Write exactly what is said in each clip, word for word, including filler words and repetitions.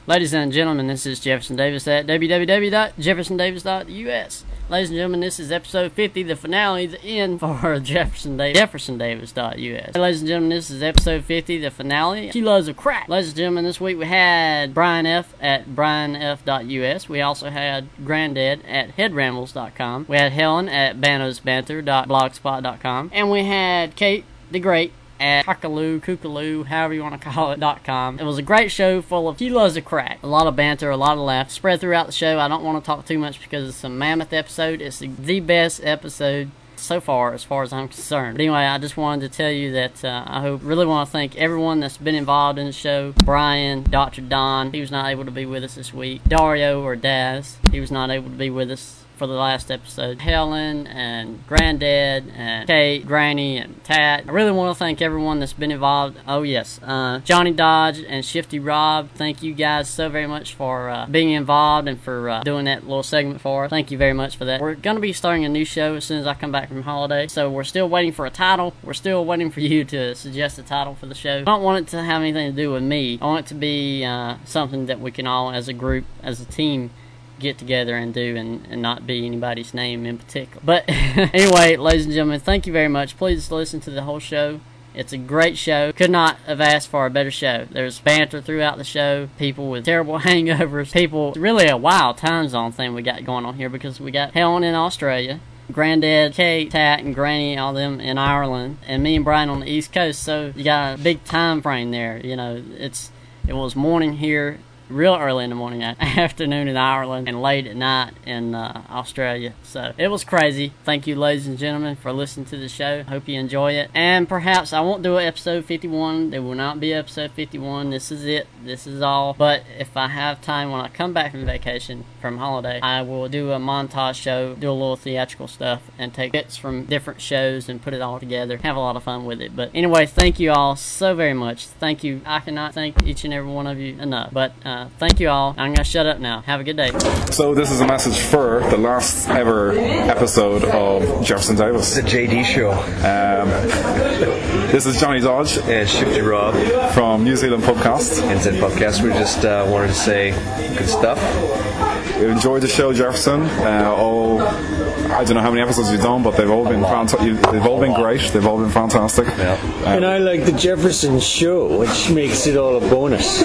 Ladies and gentlemen, this is Jefferson Davis at w w w dot jefferson davis dot u s. Ladies and gentlemen, this is episode fifty, the finale, the end for Jefferson Davis, jefferson davis dot u s. Ladies and gentlemen, this is episode fifty, the finale, Kilos of Crack. Ladies and gentlemen, this week we had Brian F. at brian f dot u s. We also had Granddad at head rambles dot com. We had Helen at banos banter dot blogspot dot com. And we had Kate the Great at Cockaloo, Kookaloo, however you want to call it, dot com. It was a great show full of kilos of crack. A lot of banter, a lot of laughs spread throughout the show. I don't want to talk too much because it's a mammoth episode. It's the, the best episode so far, as far as I'm concerned. But anyway, I just wanted to tell you that uh, I hope, really want to thank everyone that's been involved in the show. Brian, Doctor Don, he was not able to be with us this week. Dario, or Daz, he was not able to be with us for the last episode. Helen and Granddad and Kate, Granny and Tat. I really want to thank everyone that's been involved. Oh yes, uh, Johnny Dodge and Shifty Rob. Thank you guys so very much for uh, being involved and for uh, doing that little segment for us. Thank you very much for that. We're going to be starting a new show as soon as I come back from holiday. So we're still waiting for a title. We're still waiting for you to suggest a title for the show. I don't want it to have anything to do with me. I want it to be uh, something that we can all, as a group, as a team, get together and do, and, and not be anybody's name in particular. But anyway, ladies and gentlemen, thank you very much. Please listen to the whole show. It's a great show. Could not have asked for a better show. There's banter throughout the show, people with terrible hangovers, people, it's really a wild time zone thing we got going on here, because we got Helen in Australia, Granddad, Kate, Tat, and Granny, all them in Ireland, and me and Brian on the East Coast. So you got a big time frame there. You know, it's it was morning here, real early in the morning, afternoon in Ireland, and late at night in uh, Australia. So it was crazy. Thank you, ladies and gentlemen, for listening to the show. Hope you enjoy it. And perhaps I won't do an episode fifty-one. There will not be episode fifty-one. This is it. This is all. But if I have time when I come back from vacation, from holiday, I will do a montage show, do a little theatrical stuff, and take bits from different shows and put it all together. Have a lot of fun with it. But anyway, thank you all so very much. Thank you. I cannot thank each and every one of you enough. But uh, thank you all. I'm going to shut up now. Have a good day. So this is a message for the last ever episode of Jefferson Davis. The J D Show. Um, this is Johnny Dodge. And Shifty Rob. From New Zealand Podcast. N Z Podcast. We just uh, wanted to say good stuff. We enjoyed the show, Jefferson. Uh, all, I don't know how many episodes you've done, but they've all been fanta- they've all been great. They've all been fantastic. Yeah. Um, and I like the Jefferson Show, which makes it all a bonus.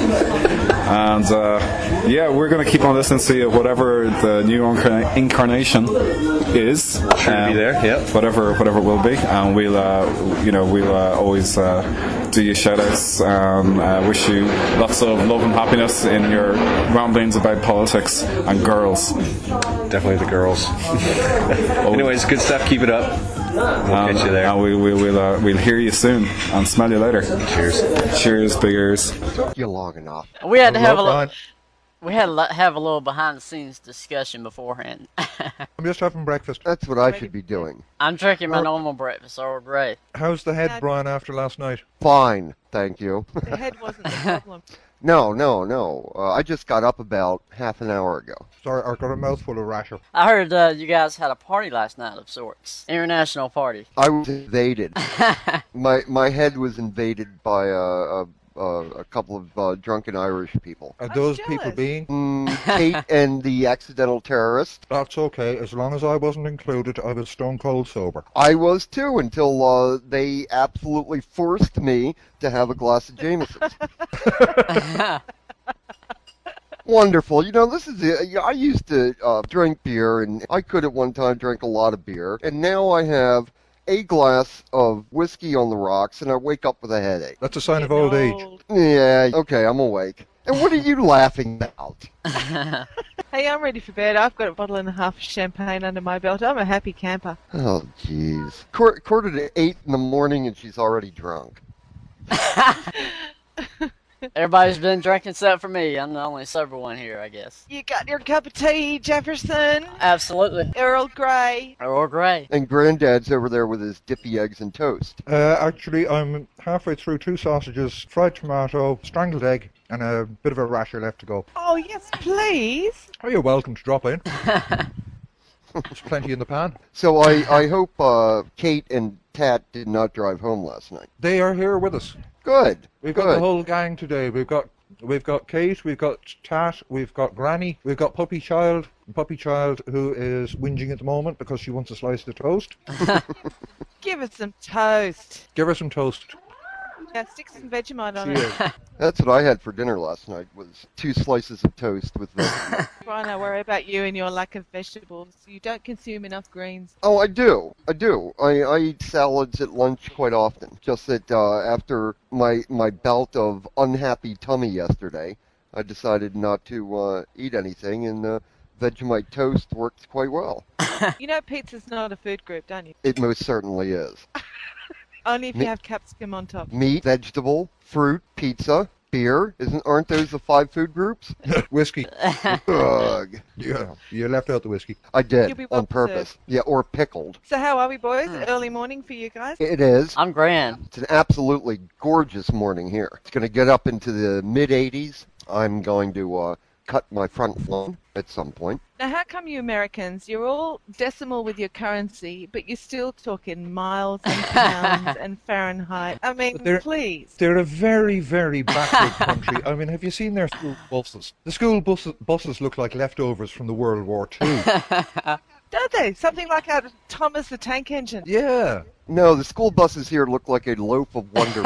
And uh, yeah, we're going to keep on listening to whatever the new incarna- incarnation is. Sure um, be there, yeah. Whatever, whatever it will be, and we'll, uh, you know, we'll uh, always uh, do your shout-outs and uh, wish you lots of love and happiness in your ramblings about politics and girls. Definitely the girls. Anyways, good stuff. Keep it up. We'll um, catch you there. And we, we, we'll uh, we'll hear you soon and smell you later. Cheers. Cheers, big ears. You're long enough. We had to have a Hello, little, we had to have a little behind the scenes discussion beforehand. I'm just having breakfast. That's what I should be doing. I'm drinking my normal breakfast, Earl Grey. How's the head, Brian, after last night? Fine, thank you. The head wasn't the problem. No, no, no. Uh, I just got up about half an hour ago. Sorry, I got a mouthful of rasher. I heard uh, you guys had a party last night of sorts. International party. I was invaded. my my head was invaded by a, a, a, a couple of uh, drunken Irish people. Are I'm those jealous. people being? Mm, Kate and the accidental terrorist. That's okay. As long as I wasn't included, I was stone cold sober. I was too, until uh, they absolutely forced me to have a glass of Jameson's. Wonderful. You know, this is it. I used to uh, drink beer, and I could at one time drink a lot of beer, and now I have a glass of whiskey on the rocks, and I wake up with a headache. That's a sign of Getting old age. old. Yeah, okay, I'm awake. And what are you laughing about? Hey, I'm ready for bed. I've got a bottle and a half of champagne under my belt. I'm a happy camper. Oh, jeez. Quar- quarter to eight in the morning, and she's already drunk. Everybody's been drinking except for me. I'm the only sober one here, I guess. You got your cup of tea, Jefferson? Absolutely. Earl Grey? Earl Grey. And Granddad's over there with his dippy eggs and toast. Uh, actually, I'm halfway through two sausages, fried tomato, strangled egg, and a bit of a rasher left to go. Oh, yes, please. Oh, you're welcome to drop in. There's plenty in the pan. So I, I hope uh, Kate and Tat did not drive home last night. They are here with us. Good. We've good. got the whole gang today. We've got We've got Kate, we've got Tat, we've got Granny, we've got Puppy Child. Puppy Child, who is whinging at the moment because she wants a slice of toast. Give us some toast. Give her some toast. Yeah, stick some Vegemite on She it. is. That's what I had for dinner last night, was two slices of toast with vegetables. Brian, I worry about you and your lack of vegetables. You don't consume enough greens. Oh, I do. I do. I, I eat salads at lunch quite often. Just that uh, after my my bout of unhappy tummy yesterday, I decided not to uh, eat anything, and uh, Vegemite toast works quite well. You know pizza's not a food group, don't you? It most certainly is. Only if Me- you have capsicum on top. Meat, vegetable, fruit, pizza, beer. Isn't aren't those the five food groups? Whiskey. Ugh. Yeah, you left out the whiskey. I did You'll be well on purpose. Yeah, or pickled. So how are we, boys? Early morning for you guys? It is. I'm grand. It's an absolutely gorgeous morning here. It's going to get up into the mid eighties. I'm going to uh, cut my front lawn at some point. Now, how come you Americans, you're all decimal with your currency, but you're still talking miles and pounds and Fahrenheit? I mean, But they're- please. They're a very, very backward country. I mean, have you seen their school buses? The school buses, buses look like leftovers from the World War Two. Don't they? Something like out of Thomas the Tank Engine. Yeah. No, the school buses here look like a loaf of Wonder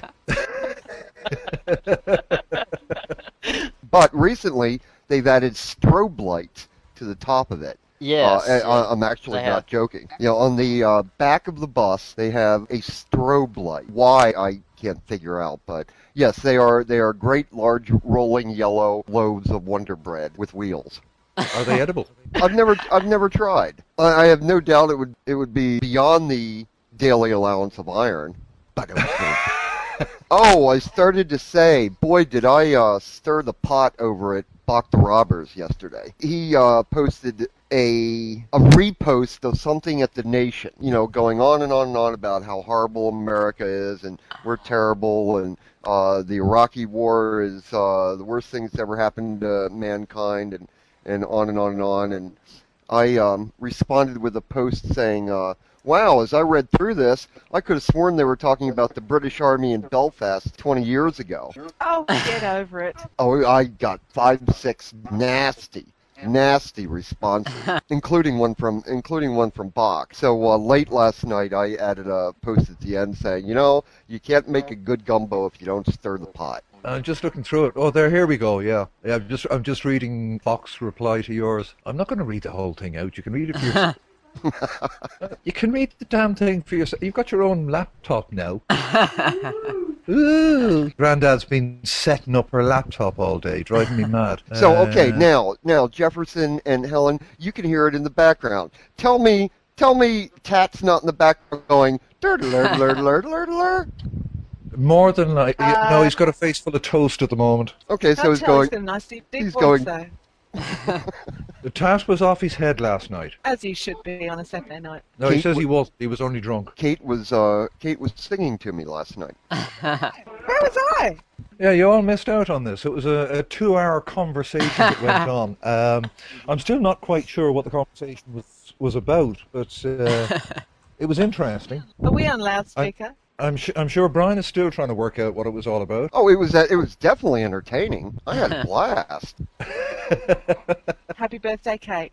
Bread. But recently, they've added strobe lights to the top of it. Yes. Uh, I, I'm actually they not have. joking. You know, on the uh, back of the bus, they have a strobe light. Why, I can't figure out, but yes, they are they are great, large, rolling yellow loaves of Wonder Bread with wheels. Are they edible? I've never I've never tried. I, I have no doubt it would it would be beyond the daily allowance of iron. But it would be. Oh, I started to say, boy, did I uh, stir the pot over at Bach the Robbers yesterday. He uh, posted a a repost of something at The Nation, you know, going on and on and on about how horrible America is and we're terrible and uh, the Iraqi war is uh, the worst thing that's ever happened to mankind and, and on and on and on. And I um, responded with a post saying, uh, wow, as I read through this, I could have sworn they were talking about the British Army in Belfast twenty years ago. Oh, get over it. Oh, I got five, six nasty, nasty responses, including one from including one from Bach. So uh, late last night, I added a post at the end saying, you know, you can't make a good gumbo if you don't stir the pot. I'm just looking through it. Oh, there, here we go. Yeah, yeah. I'm just, I'm just reading Fox's reply to yours. I'm not going to read the whole thing out. You can read it for yourself. You can read the damn thing for yourself. You've got your own laptop now. Ooh. Grandad's been setting up her laptop all day, driving me mad. So okay, Uh, now now Jefferson and Helen, you can hear it in the background. Tell me, tell me, Tat's not in the background going durdler durdler durdler. More than like, no, he's got a face full of toast at the moment. Okay, so Can't he's tell going. he's got a nice deep, deep he's voice, going- though. The task was off his head last night. As he should be on a Saturday night. No, he Kate says wa- he was. He was only drunk. Kate was uh Kate was singing to me last night. Where was I? Yeah, you all missed out on this. It was a, a two-hour conversation that went on. Um, I'm still not quite sure what the conversation was was about, but uh, it was interesting. Are we on loudspeaker? I'm su- I'm sure Brian is still trying to work out what it was all about. Oh, it was uh, it was definitely entertaining. I had a blast. Happy birthday, Kate.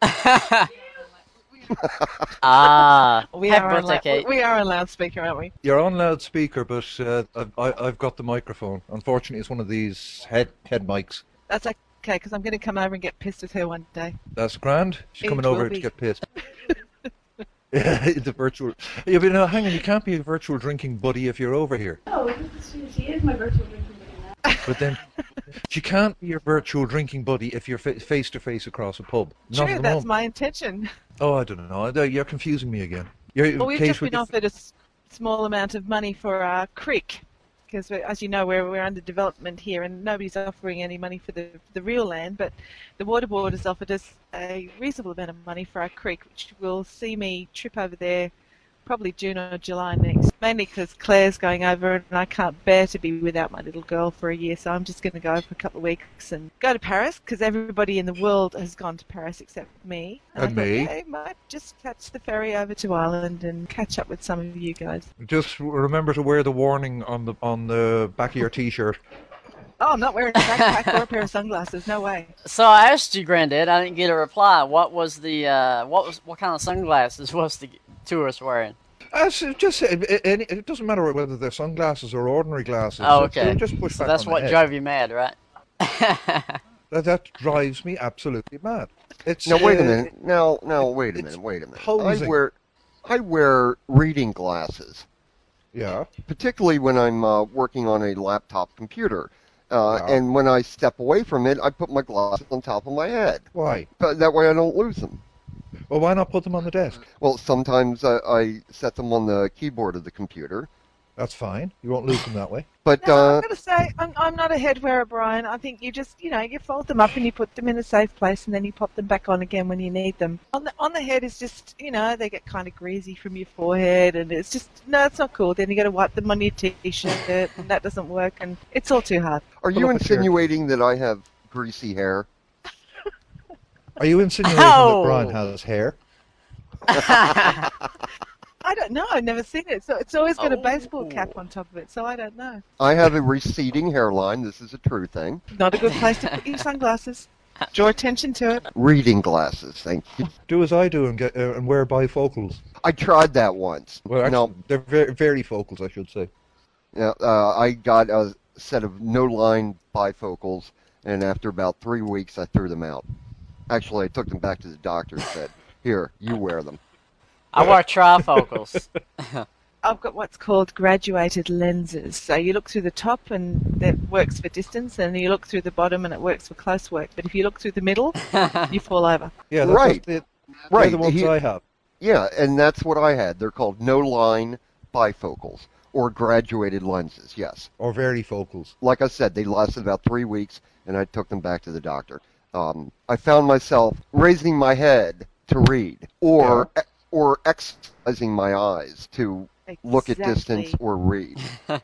Ah, We happy are on birthday, lou- Kate. We are on loudspeaker, aren't we? You're on loudspeaker, but uh, I've, I, I've got the microphone. Unfortunately, it's one of these head head mics. That's okay, because I'm going to come over and get pissed with her one day. That's grand. She's It coming will over be. to get pissed. Yeah, the virtual. Yeah, but no, hang on. You can't be a virtual drinking buddy if you're over here. Oh, she, she is my virtual drinking buddy now. But then, she can't be your virtual drinking buddy if you're face to face across a pub. Not True, at the that's moment. my intention. Oh, I don't know. I- You're confusing me again. You're, Well, we've Kate, just would been you- offered a s- small amount of money for our creek, because as you know, we're we're under development here, and nobody's offering any money for the the real land. But the water board has offered us a reasonable amount of money for our creek, which will see me trip over there probably June or July next. Mainly because Claire's going over, and I can't bear to be without my little girl for a year, so I'm just going to go for a couple of weeks and go to Paris, because everybody in the world has gone to Paris except me. And I thought, me. okay, might just catch the ferry over to Ireland and catch up with some of you guys. Just remember to wear the warning on the on the back of your T-shirt. Oh, I'm not wearing a backpack or a pair of sunglasses. No way. So I asked you, Granddad. I didn't get a reply. What was the uh, what was what kind of sunglasses was the tourist wearing? Uh, so just it, it, it doesn't matter whether they're sunglasses or ordinary glasses. Oh, So- okay. So just push So back that's on what the head. drove you mad, right? That, that drives me absolutely mad. It's Now wait a uh, minute. Now, now wait a it's minute. Wait a minute. I posing. wear, I wear reading glasses, Yeah. particularly when I'm uh, working on a laptop computer. Uh, Yeah. And when I step away from it, I put my glasses on top of my head. Why? But that way I don't lose them. Well, why not put them on the desk? Well, sometimes I, I set them on the keyboard of the computer. That's fine. You won't lose them that way. But No, uh, I'm going to say I'm, I'm not a head wearer, Brian. I think you just, you know, you fold them up and you put them in a safe place and then you pop them back on again when you need them. On the on the head is just, you know, they get kind of greasy from your forehead and it's just, no, it's not cool. Then you got to wipe them on your t-shirt and that doesn't work and it's all too hard. are Pull you up a chair. insinuating that I have greasy hair? Are you insinuating Oh. that Brian has hair? I don't know. I've never seen it. So it's always got a baseball Oh. cap on top of it. So I don't know. I have a receding hairline. This is a true thing. Not a good place to put your sunglasses. Draw attention to it. Reading glasses. Thank you. Do as I do and get uh, and wear bifocals. I tried that once. Well, actually, no, they're very, very focals, I should say. yeah, uh, I got a set of no-line bifocals, and after about three weeks, I threw them out. Actually, I took them back to the doctor and said, "Here, you wear them." I wear trifocals. I've got what's called graduated lenses. So you look through the top and that works for distance, and you look through the bottom and it works for close work. But if you look through the middle, you fall over. Yeah, that's Right. They're, Right. they're the ones He- I have. Yeah, and that's what I had. They're called no-line bifocals, or graduated lenses, yes. Or varifocals. Like I said, they lasted about three weeks, and I took them back to the doctor. Um, I found myself raising my head to read, or or exercising my eyes to look at Exactly. distance or read.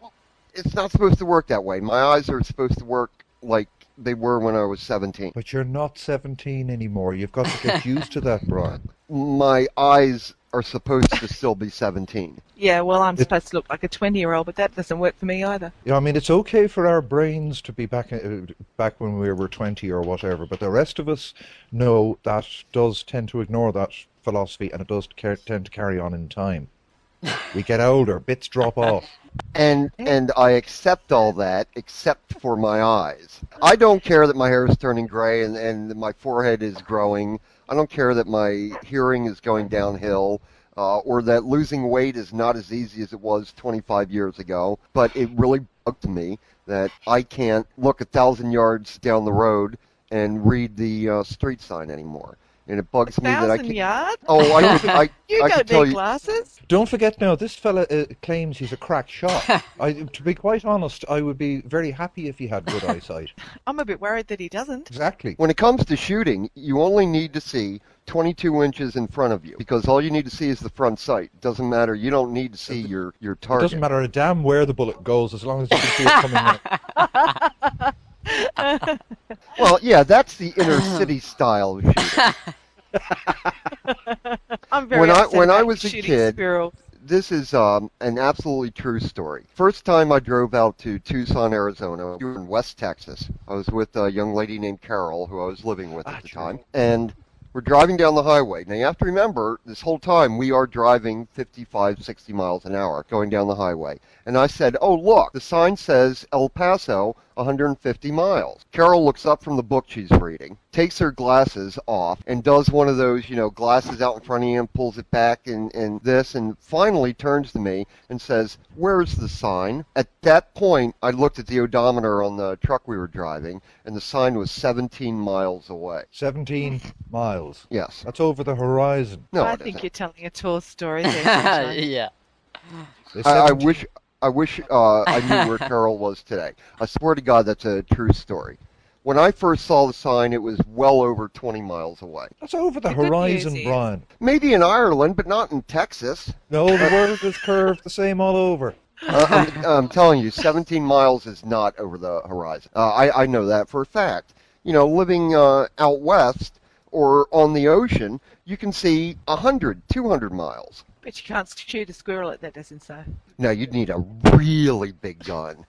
It's not supposed to work that way. My eyes are supposed to work like they were when I was seventeen. But you're not seventeen anymore. You've got to get used to that, Brian. My eyes are supposed to still be seventeen. Yeah, well, I'm It- supposed to look like a twenty-year-old, but that doesn't work for me either. Yeah, I mean, it's okay for our brains to be back uh, back when we were twenty or whatever, but the rest of us know that does tend to ignore that philosophy, and it does ca- tend to carry on in time. We get older, bits drop off. And and I accept all that except for my eyes. I don't care that my hair is turning gray and, and that my forehead is growing. I don't care that my hearing is going downhill, uh, or that losing weight is not as easy as it was twenty-five years ago. But it really bugged me that I can't look a thousand yards down the road and read the uh, street sign anymore. And it bugs me that I Thousand can't. yards? Oh, I can, I, You I don't can tell need you. glasses. Don't forget now, this fella uh, claims he's a crack shot. I, to be quite honest, I would be very happy if he had good eyesight. I'm a bit worried that he doesn't. Exactly. When it comes to shooting, you only need to see twenty-two inches in front of you because all you need to see is the front sight. Doesn't matter. You don't need to see your, your It target. doesn't matter a damn where the bullet goes as long as you can see it coming out. Well, yeah, that's the inner city style of shooting. I'm very When I- upset when I about was a shooting kid- squirrels. This is um, an absolutely true story. First time I drove out to Tucson, Arizona, we were in West Texas. I was with a young lady named Carol, who I was living with at Ah, the sure. time. And we're driving down the highway. Now, you have to remember, this whole time we are driving fifty-five, sixty miles an hour going down the highway. And I said, oh, look, the sign says El Paso, one hundred fifty miles. Carol looks up from the book she's reading, takes her glasses off, and does one of those, you know, glasses out in front of you and pulls it back and, and this, and finally turns to me and says, where's the sign? At that point, I looked at the odometer on the truck we were driving, and the sign was seventeen miles away. seventeen miles. Yes. That's over the horizon. No, I it think isn't. you're telling a tall story there. Sunshine. Yeah. The I, I seventeen wish I wish uh, I knew where Carol was today. I swear to God, that's a true story. When I first saw the sign, it was well over twenty miles away. That's over the The good horizon, news is- Brian. Maybe in Ireland, but not in Texas. No, the world is curved the same all over. Uh, I'm, I'm telling you, seventeen miles is not over the horizon. Uh, I, I know that for a fact. You know, living uh, out west or on the ocean, you can see one hundred, two hundred miles. But you can't shoot a squirrel at that distance, so. Now, you'd need a really big gun.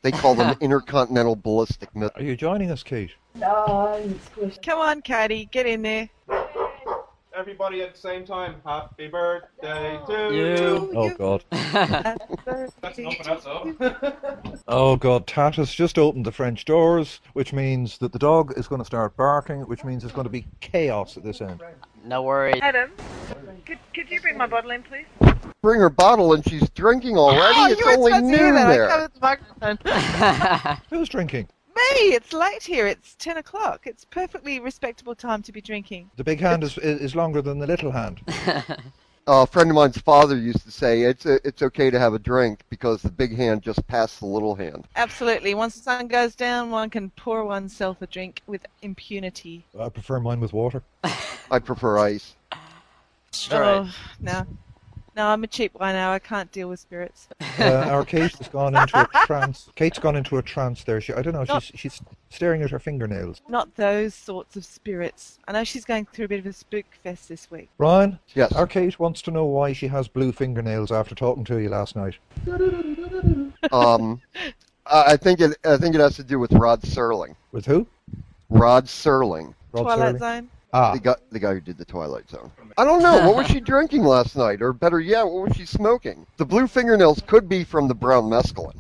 They call them intercontinental ballistic missiles. Are you joining us, Kate? No, I'm squished. Come on, Katie, get in there. Everybody at the same time. Happy birthday to You. Oh, God. That's enough of that, so. Oh, God. Tat has just opened the French doors, which means that the dog is going to start barking, which means there's going to be chaos at this end. No worries. Adam, could, could you bring my bottle in, please? Bring her bottle and she's drinking already. Oh, it's you were only supposed to hear noon that. there. I covered the microphone. Who's drinking? Me! It's late here. It's ten o'clock. It's perfectly respectable time to be drinking. The big hand is, is longer than the little hand. Uh, a friend of mine's father used to say it's a, it's okay to have a drink because the big hand just passed the little hand. Absolutely. Once the sun goes down, one can pour oneself a drink with impunity. I prefer mine with water. I prefer ice. Straight. Oh, no. No, I'm a cheap wino. I can't deal with spirits. Uh, our Kate has gone into a trance. Kate's gone into a trance there. She, I don't know, Not- she's, she's staring at her fingernails. Not those sorts of spirits. I know she's going through a bit of a spook fest this week. Ryan, Yes. our Kate wants to know why she has blue fingernails after talking to you last night. Um, I I think it I think it has to do with Rod Serling. With who? Rod Serling, Rod Twilight Serling? Zone. Ah, the guy the guy who did the Twilight Zone. I don't know. What was she drinking last night, or better yet, what was she smoking? The blue fingernails could be from the brown mescaline.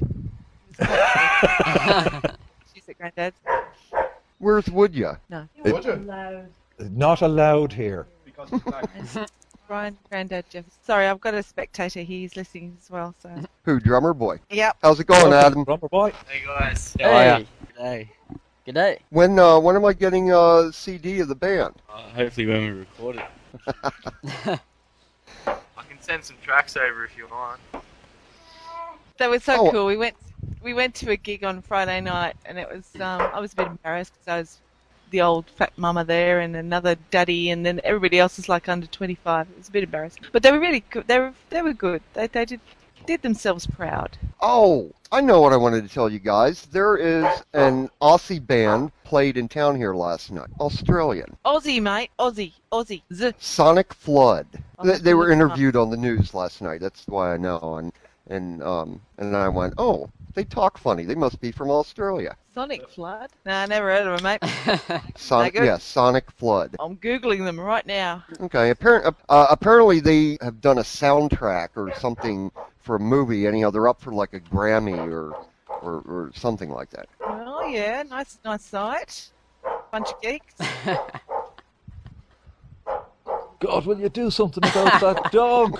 She's at Granddad's. Where's Woodya? No. Would you? Loud. not allowed here. Because it's black. Brian, Granddad, Jeff. Sorry, I've got a spectator. He's listening as well. So. Who? Drummer boy. Yep. How's it going, Adam? Rubber boy. Hey guys. Hey. Hey. Good day. When uh, when am I getting a C D of the band? Uh, hopefully when we record it. I can send some tracks over if you want. That was so Oh. cool. We went we went to a gig on Friday night, and it was um, I was a bit embarrassed because I was the old fat mama there, and another daddy, and then everybody else was like under twenty-five. It was a bit embarrassing, but they were really good. They were they were good. They they did did themselves proud. Oh, I know what I wanted to tell you guys. There is an Aussie band played in town here last night. Australian. Aussie, mate. Aussie. Aussie. Z. Sonic Flood. Oh, They, they were look 'em up. interviewed on the news last night. That's why I know. And and um and I went, oh, they talk funny. They must be from Australia. Sonic Flood? Nah, never heard of them, mate. Sonic, good? yeah, Sonic Flood. I'm googling them right now. Okay. Apparent, uh, apparently they have done a soundtrack or something for a movie. Anyhow, they're up for like a Grammy or or, or something like that. Oh yeah, nice nice site. Bunch of geeks. God, will you do something about that dog?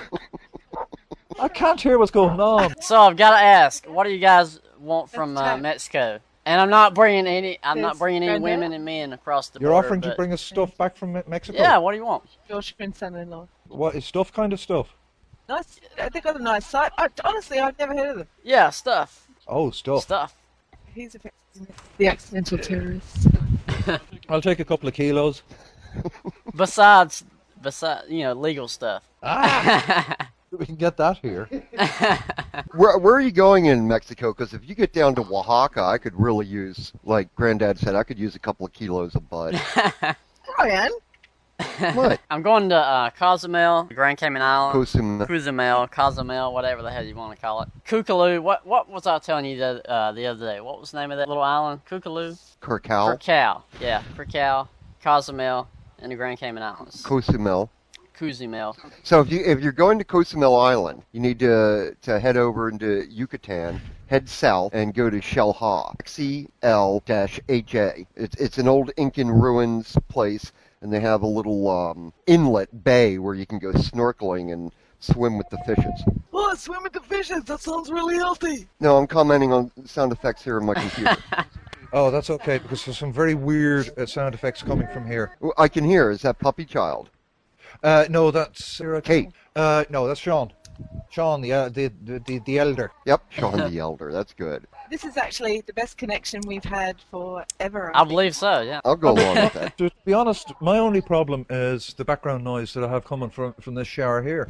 I can't hear what's going on. So I've got to ask, what do you guys want from Let's uh, chat. Mexico? And I'm not bringing any. I'm not Yes, bringing any Granddad? women and men across the You're border. offering to but- bring us stuff back from Me- Mexico? Yeah. What do you want? George Friend's son-in-law. What is stuff kind of stuff? Nice. They got a nice site. I, honestly, I've never heard of them. Yeah, stuff. Oh, stuff. Stuff. He's affected the accidental terrorist. I'll take a couple of kilos. Besides, besides, you know, legal stuff. Ah! We can get that here. Where where are you going in Mexico? Because if you get down to Oaxaca, I could really use, like Granddad said, I could use a couple of kilos of bud. Brian? What? I'm going to uh, Cozumel, Grand Cayman Island. Cozumel. Cozumel, Cozumel, whatever the hell you want to call it. Kookaloo. What what was I telling you the, uh, the other day? What was the name of that little island? Kookaloo? Curacao. Curacao. Yeah, Curacao, Cozumel, and the Grand Cayman Islands. Cozumel. Cozumel. So if you if you're going to Cozumel Island, you need to to head over into Yucatan, head south, and go to Xel-Ha. X E L H A. It's it's an old Incan ruins place, and they have a little um, inlet bay where you can go snorkeling and swim with the fishes. Oh, swim with the fishes. That sounds really healthy. No, I'm commenting on sound effects here on my computer. Oh, that's okay, because there's some very weird uh, sound effects coming from here. Well, I can hear. Is that Puppy Child? Uh, no, that's... Uh, Kate. Uh, no, that's Sean. Sean, the, uh, the, the, the, the elder. Yep, Sean the Elder. That's good. This is actually the best connection we've had forever. I believe so, yeah. I'll go along with that. To be honest, my only problem is the background noise that I have coming from, from this shower here.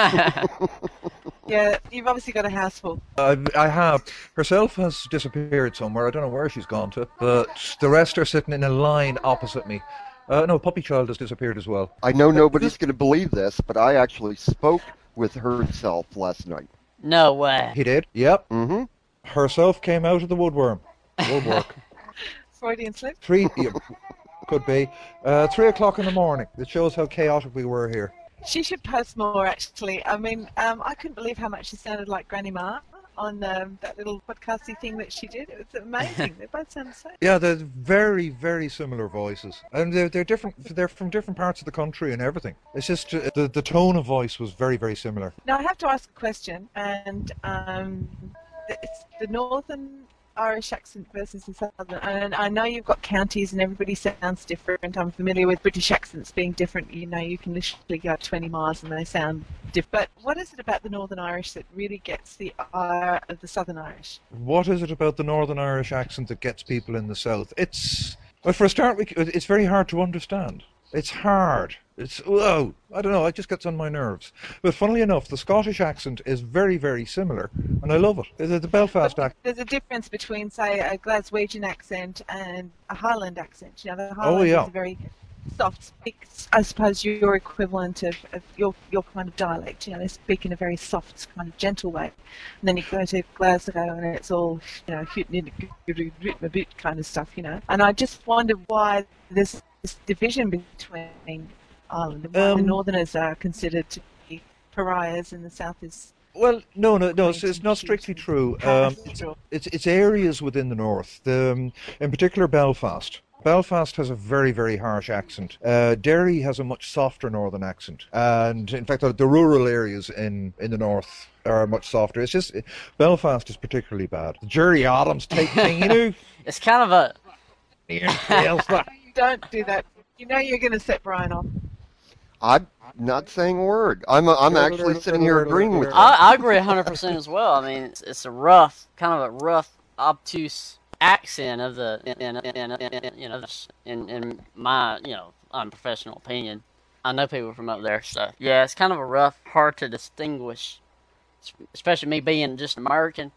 Yeah, you've obviously got a house full. I, I have. Herself has disappeared somewhere. I don't know where she's gone to. But the rest are sitting in a line opposite me. Uh, no, Puppy Child has disappeared as well. I know nobody's going to believe this, but I actually spoke with her herself last night. No way. He did? Yep. Mm-hmm. herself came out of the woodworm. Woodwork. Freudian slip. Three, yeah, could be. Uh, three o'clock in the morning. It shows how chaotic we were here. She should post more, actually. I mean, um, I couldn't believe how much she sounded like Granny Ma on um, that little podcasty thing that she did. It was amazing. They both sound the same. Yeah, they're very, very similar voices, and they're they're different. They're from different parts of the country and everything. It's just uh, the the tone of voice was very, very similar. Now I have to ask a question, and um, it's the Northern Irish accent versus the Southern. And I know you've got counties and everybody sounds different. I'm familiar with British accents being different. You know, you can literally go twenty miles and they sound different. But what is it about the Northern Irish that really gets the ire of the Southern Irish? What is it about the Northern Irish accent that gets people in the South? It's well, for a start, we, it's very hard to understand. It's hard. It's, whoa, I don't know, it just gets on my nerves. But funnily enough, the Scottish accent is very, very similar, and I love it. The, the Belfast But accent. there's a difference between, say, a Glaswegian accent and a Highland accent. You know, the Highland Oh, yeah. is a very soft speak. I suppose your equivalent of, of your your kind of dialect. You know, they speak in a very soft, kind of gentle way. And then you go to Glasgow and it's all, you know, a bit kind of stuff, you know. And I just wonder why there's this division between Ireland and why the Um, Northerners are considered to be pariahs and the South is... Well, no, no, no. It's, it's not strictly true. Um, it's it's areas within the north. The, um, in particular, Belfast. Belfast has a very, very harsh accent. Uh, Derry has a much softer northern accent, and in fact, the, the rural areas in, in the north are much softer. It's just Belfast is particularly bad. The Jerry Adams type thing, you know. It's kind of a. Don't do that. You know you're going to set Brian off. I'm not saying a word. I'm a, I'm actually sitting here agreeing with you. I, I agree one hundred percent as well. I mean, it's, it's a rough, kind of a rough, obtuse accent of the, in, in, in, in, you know, in, in my, you know, unprofessional opinion. I know people from up there, so yeah, it's kind of a rough, hard to distinguish, especially me being just American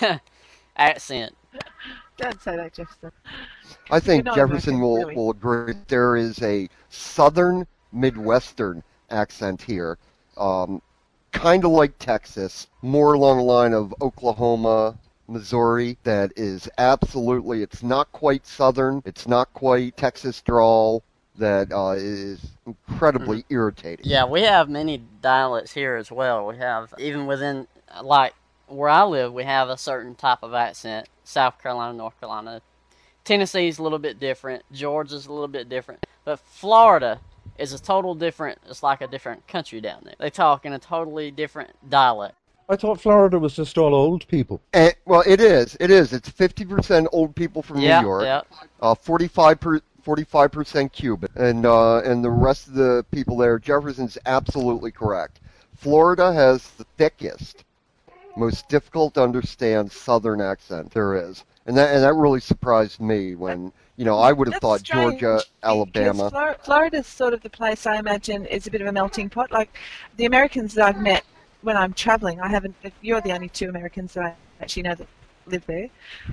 accent. Don't say that, Jefferson. I think You're not Jefferson American, will, really. will agree. There is a southern Midwestern accent here, um, kind of like Texas, more along the line of Oklahoma, Missouri, that is absolutely, it's not quite southern, it's not quite Texas drawl, that uh, is incredibly irritating. Yeah, we have many dialects here as well. We have, even within, like, where I live, we have a certain type of accent. South Carolina, North Carolina. Tennessee's a little bit different. Georgia's a little bit different. But Florida is a total different, it's like a different country down there. They talk in a totally different dialect. I thought Florida was just all old people. And, well, it is. It is. It's fifty percent old people from Yeah, New York, yeah. uh, forty-five per, forty-five percent Cuban, and uh, and the rest of the people there. Jefferson's absolutely correct. Florida has the thickest, most difficult to understand Southern accent there is, and that and that really surprised me when you know I would have That's thought strange, Georgia, because Alabama. Flor- Florida's sort of the place I imagine is a bit of a melting pot. Like the Americans that I've met when I'm traveling, I haven't. You're the only two Americans that I actually know that live there.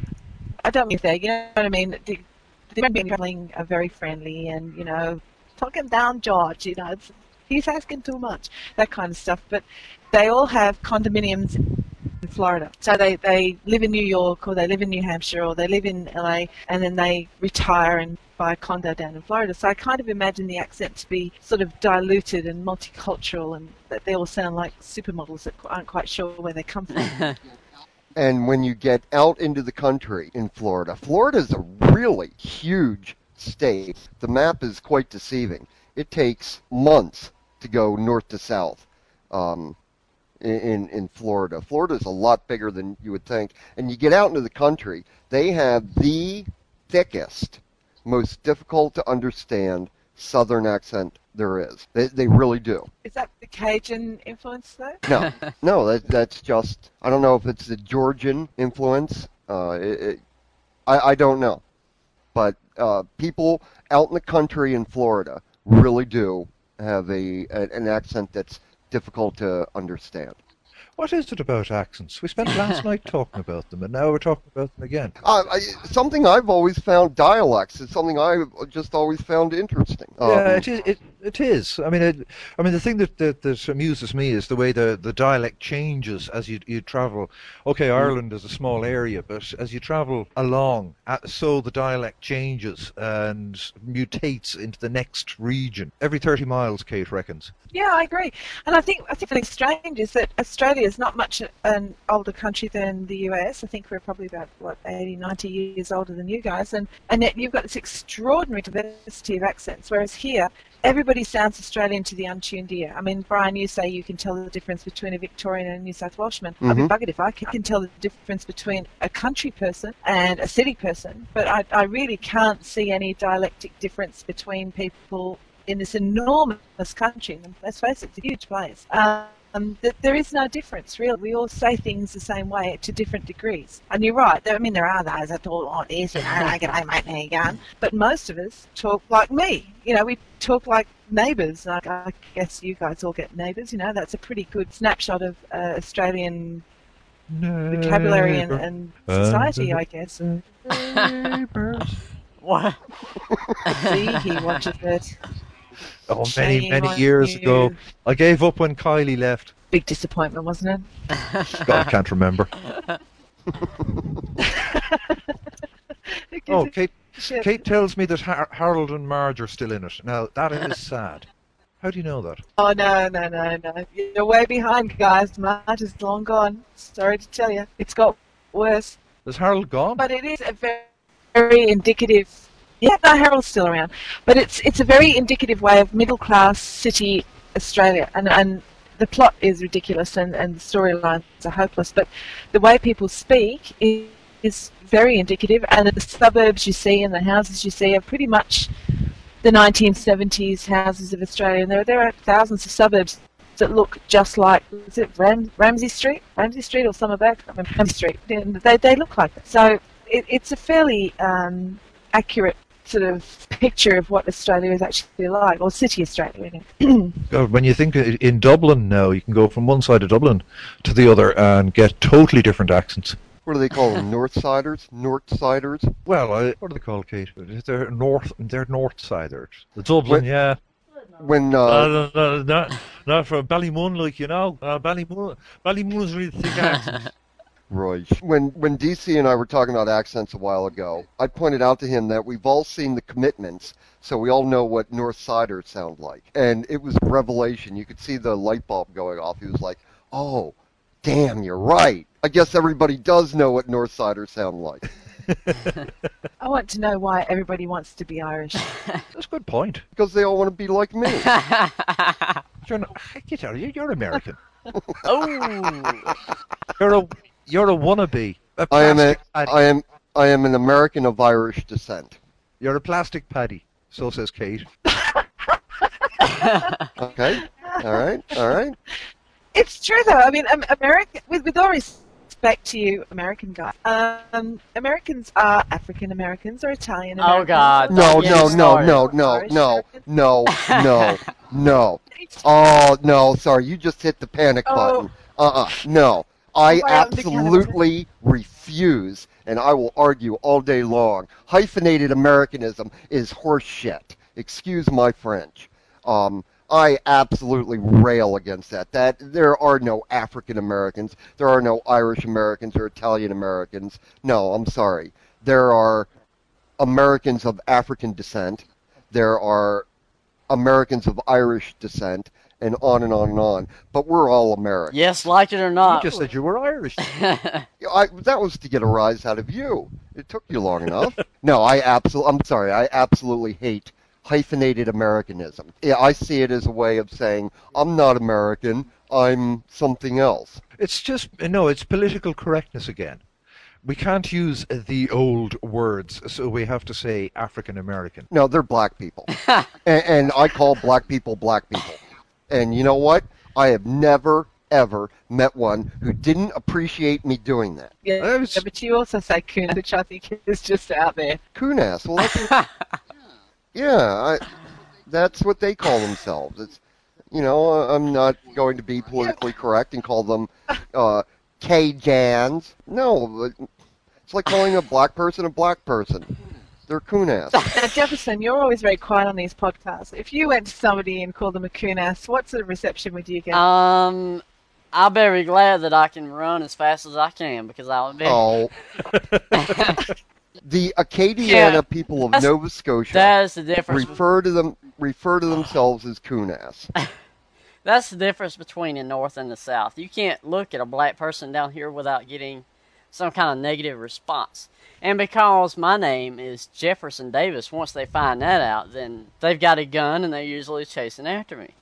I don't live there. You know what I mean? The, the Americans traveling are very friendly, and you know, talk him down, George. You know, it's, he's asking too much, that kind of stuff. But they all have condominiums in Florida. So they, they live in New York, or they live in New Hampshire, or they live in L A, and then they retire and buy a condo down in Florida. So I kind of imagine the accent to be sort of diluted and multicultural, and that they all sound like supermodels that aren't quite sure where they come from. And when you get out into the country in Florida, Florida is a really huge state. The map is quite deceiving. It takes months to go north to south um, in, in Florida. Florida is a lot bigger than you would think. And you get out into the country, they have the thickest, most difficult to understand Southern accent there is. They, they really do. Is that the Cajun influence, though? No, no, that, that's just, I don't know if it's the Georgian influence. Uh, it, it, I, I don't know. But uh, people out in the country in Florida really do have a, a an accent that's difficult to understand. What is it about accents? We spent last night talking about them, and now we're talking about them again. Uh, I, something I've always found, dialects, is something I've just always found interesting. Um, Yeah, it is. It, It is. I mean, it, I mean, the thing that, that that amuses me is the way the, the dialect changes as you you travel. Okay, Ireland is a small area, but as you travel along, uh, so the dialect changes and mutates into the next region. Every thirty miles, Kate reckons. Yeah, I agree. And I think I think what's strange is that Australia is not much an older country than the U S. I think we're probably about, what, eighty, ninety years older than you guys. And, and yet you've got this extraordinary diversity of accents, whereas here, everybody sounds Australian to the untuned ear. I mean, Brian, you say you can tell the difference between a Victorian and a New South Welshman. Mm-hmm. I'd be buggered if I can tell the difference between a country person and a city person, but I, I really can't see any dialectic difference between people in this enormous country. And let's face it, it's a huge place. Um, that there is no difference, really. We all say things the same way to different degrees. And you're right. I mean, there are those that talk like this, you know, I get I mate, there you go. But most of us talk like me. You know, we talk like neighbours. Like, I guess you guys all get neighbours. You know, that's a pretty good snapshot of uh, Australian Neighbor. vocabulary and, and society, uh, I guess. Neighbours. What? See, he watches it. Oh, many, Shame many on years you. ago. I gave up when Kylie left. Big disappointment, wasn't it? God, I can't remember. Oh, Kate, Kate tells me that Har- Harold and Marge are still in it. Now, that is sad. How do you know that? Oh, no, no, no, no. You're way behind, guys. Marge is long gone. Sorry to tell you. It's got worse. Is Harold gone? But it is a very, very indicative... Yeah, no, Harold's still around. But it's it's a very indicative way of middle-class city Australia. And, and the plot is ridiculous and, and the storylines are hopeless. But the way people speak is, is very indicative. And the suburbs you see and the houses you see are pretty much the nineteen seventies houses of Australia. And there, there are thousands of suburbs that look just like, is it Ram, Ramsay Street? Ramsay Street or Summerback? I mean, Ramsay Street. And they, they look like that. So it, it's a fairly um, accurate sort of picture of what Australia is actually like, or city Australia. God, when you think in Dublin now, you can go from one side of Dublin to the other and get totally different accents. What do they call them? Northsiders? Northsiders? Well, I, what are they called, Kate? They're north. They're Northsiders. The Dublin, when, yeah. When uh, uh, no, not not from Ballymun, like you know, uh, Ballymun. Ballymun's really thick accent. Right. When when D C and I were talking about accents a while ago, I pointed out to him that we've all seen The Commitments, so we all know what Northsiders sound like. And it was a revelation. You could see the light bulb going off. He was like, oh, damn, you're right. I guess everybody does know what Northsiders sound like. I want to know why everybody wants to be Irish. That's a good point. Because they all want to be like me. You're, not, get out of here. You're American. Oh. You're a... You're a wannabe. A I am a, paddy. I am I am an American of Irish descent. You're a plastic paddy. So says Kate. Okay. All right. All right. It's true though. I mean, um, America, with with all respect to you, American guys, um, Americans are African Americans or Italian Americans. Oh God! No, Don't no, get no, started. no, no, Irish no, American? no, no, no. Oh no! Sorry, you just hit the panic Oh. button. Uh-uh. No. I Why out in the absolutely refuse, and I will argue all day long. Hyphenated Americanism is horse shit. Excuse my French. Um, I absolutely rail against that. That there are no African Americans, there are no Irish Americans or Italian Americans. No, I'm sorry. There are Americans of African descent. There are Americans of Irish descent. And on and on and on. But we're all Americans. Yes, like it or not. You just said you were Irish. I, that was to get a rise out of you. It took you long enough. No, I absolutely, I'm sorry, I absolutely hate hyphenated Americanism. Yeah, I see it as a way of saying, I'm not American, I'm something else. It's just, no, it's political correctness again. We can't use the old words, so we have to say African American. No, they're black people. and, and I call black people black people. And you know what? I have never, ever met one who didn't appreciate me doing that. Yeah, yeah, but you also say coon, which I think is just out there. Coonass. Well, that's yeah, I, that's what they call themselves. It's, you know, I'm not going to be politically correct and call them uh, K-Jans. No, it's like calling a black person a black person. They're coon ass. Now, Jefferson, you're always very quiet on these podcasts. If you went to somebody and called them a coon ass, what sort of reception would you get? Um, I'll be very glad that I can run as fast as I can because I'll be. Oh. The Acadiana Yeah, people of that's- Nova Scotia that is the difference. refer to them refer to themselves as coon ass. That's the difference between the North and the South. You can't look at a black person down here without getting some kind of negative response. And because my name is Jefferson Davis, once they find that out, then they've got a gun and they're usually chasing after me.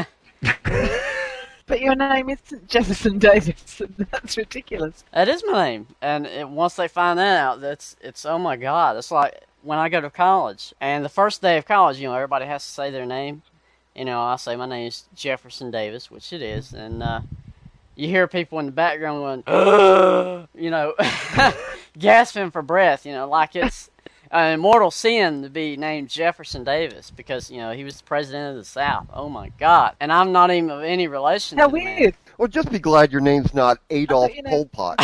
But your name isn't Jefferson Davis. That's ridiculous. That is my name. And it, once they find that out, that's it's, oh my God. It's like when I go to college. And the first day of college, you know, everybody has to say their name. You know, I say my name is Jefferson Davis, which it is. And uh, you hear people in the background going, you know, gasping for breath, you know, like it's an immortal sin to be named Jefferson Davis because, you know, he was the president of the South. Oh, my God. And I'm not even of any relation How to the man. weird. Well, just be glad your name's not Adolf you know- Pol Pot.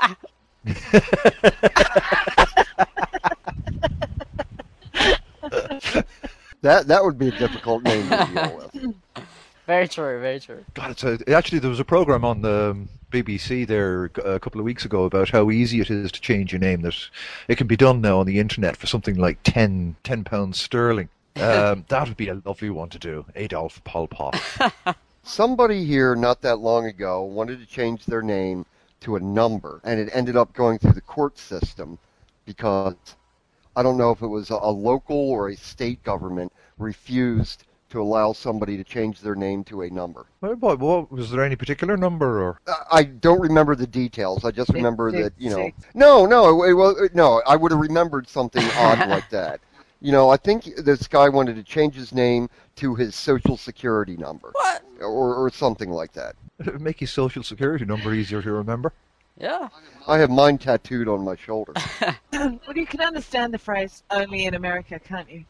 that that would be a difficult name to deal with. Very true, very true. God, it's a, actually, there was a program on the um, B B C there a couple of weeks ago about how easy it is to change your name. There's, it can be done now on the internet for something like ten, ten pounds sterling. Um, that would be a lovely one to do. Adolf Pol Pot. Somebody here not that long ago wanted to change their name to a number, and it ended up going through the court system because I don't know if it was a, a local or a state government refused to allow somebody to change their name to a number. What, what, what, was there any particular number? Or I- I don't remember the details. I just remember Six, that, you know... six. No, no, it, it, no, I would have remembered something odd like that. You know, I think this guy wanted to change his name to his social security number. What? Or, or something like that. it would make your social security number easier to remember. Yeah. I have mine tattooed on my shoulder. Well, you can understand the phrase "only in America," can't you?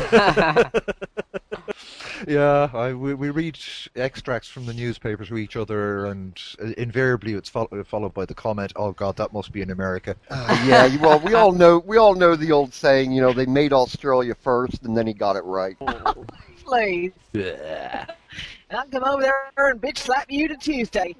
Yeah, I, we, we read extracts from the newspaper to each other, and uh, invariably it's fol- followed by the comment, "Oh God, that must be in America." Uh, yeah, you- well, we all know we all know the old saying, you know, they made Australia first, and then he got it right. Please. Yeah. And I'll come over there and bitch slap you to Tuesday.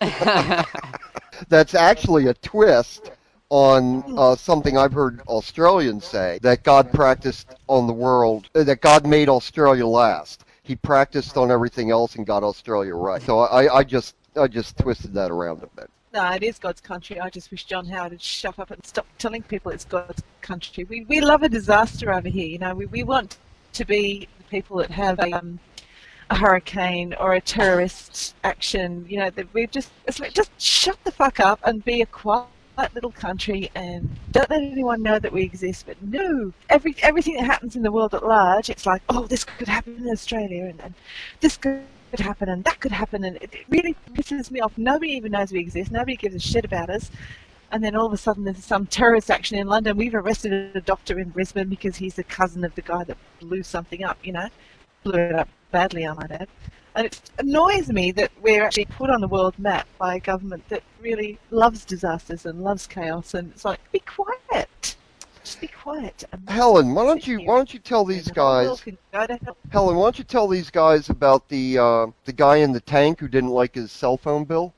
That's actually a twist on uh, something I've heard Australians say, that God practiced on the world, uh, that God made Australia last. He practiced on everything else and got Australia right. So I, I just I just twisted that around a bit. No, it is God's country. I just wish John Howard would shut up and stop telling people it's God's country. We we love a disaster over here. You know, we, we want to be the people that have um, a hurricane or a terrorist action. You know, that we just it's like, just shut the fuck up and be a quiet little country and don't let anyone know that we exist. But no, every everything that happens in the world at large, it's like, oh, this could happen in Australia, and, and this could happen, and that could happen, and it really pisses me off. Nobody even knows we exist. Nobody gives a shit about us. And then all of a sudden there's some terrorist action in London. We've arrested a doctor in Brisbane because he's the cousin of the guy that blew something up, you know. Blew it up badly, I might add. And it annoys me that we're actually put on the world map by a government that really loves disasters and loves chaos. And it's like, be quiet. Just be quiet. And Helen, why don't you why don't you tell these the whole guys? world can go to hell. Helen, why don't you tell these guys about the uh, the guy in the tank who didn't like his cell phone bill?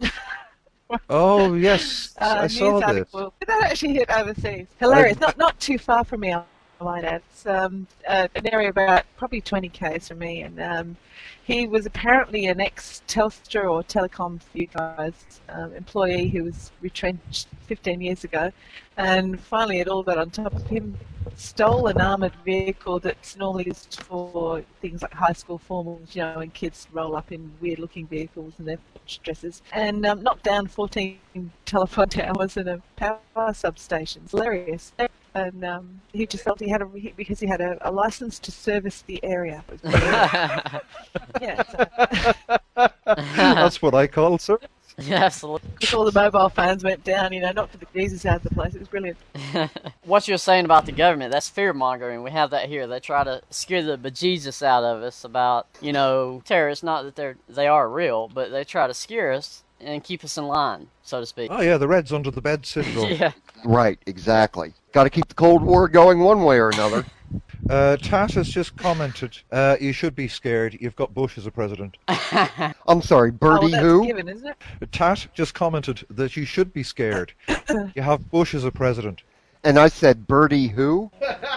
Oh yes, Uh, I news saw this. article. Did that actually hit overseas? Hilarious. Not not too far from me, I might add. It's um, uh, an area about probably twenty k's from me, and um, he was apparently an ex-Telstra or Telecom for you guys um, employee who was retrenched fifteen years ago, and finally it all got on top of him. Stole an armoured vehicle that's normally used for things like high school formals, you know, when kids roll up in weird-looking vehicles and their dresses, and um, knocked down fourteen telephone towers and a power substation. It's hilarious. And um, he just felt he had a because he had a, a license to service the area. It was yeah, so. That's what I call sir. Yeah, absolutely. Because all the mobile phones went down, you know, not for the Jesus out of the place. It was brilliant. What you're saying about the government, that's fear-mongering. We have that here. They try to scare the bejesus out of us about, you know, terrorists. Not that they're, they are real, but they try to scare us and keep us in line, so to speak. Oh yeah, the Reds under the bed syndrome. Yeah. Right, exactly. Got to keep the Cold War going one way or another. Uh, Tat has just commented, uh, you should be scared, you've got Bush as a president. I'm sorry, Birdie oh, that's who? a given, isn't it? Tat just commented that you should be scared. You have Bush as a president. And I said, Birdie who?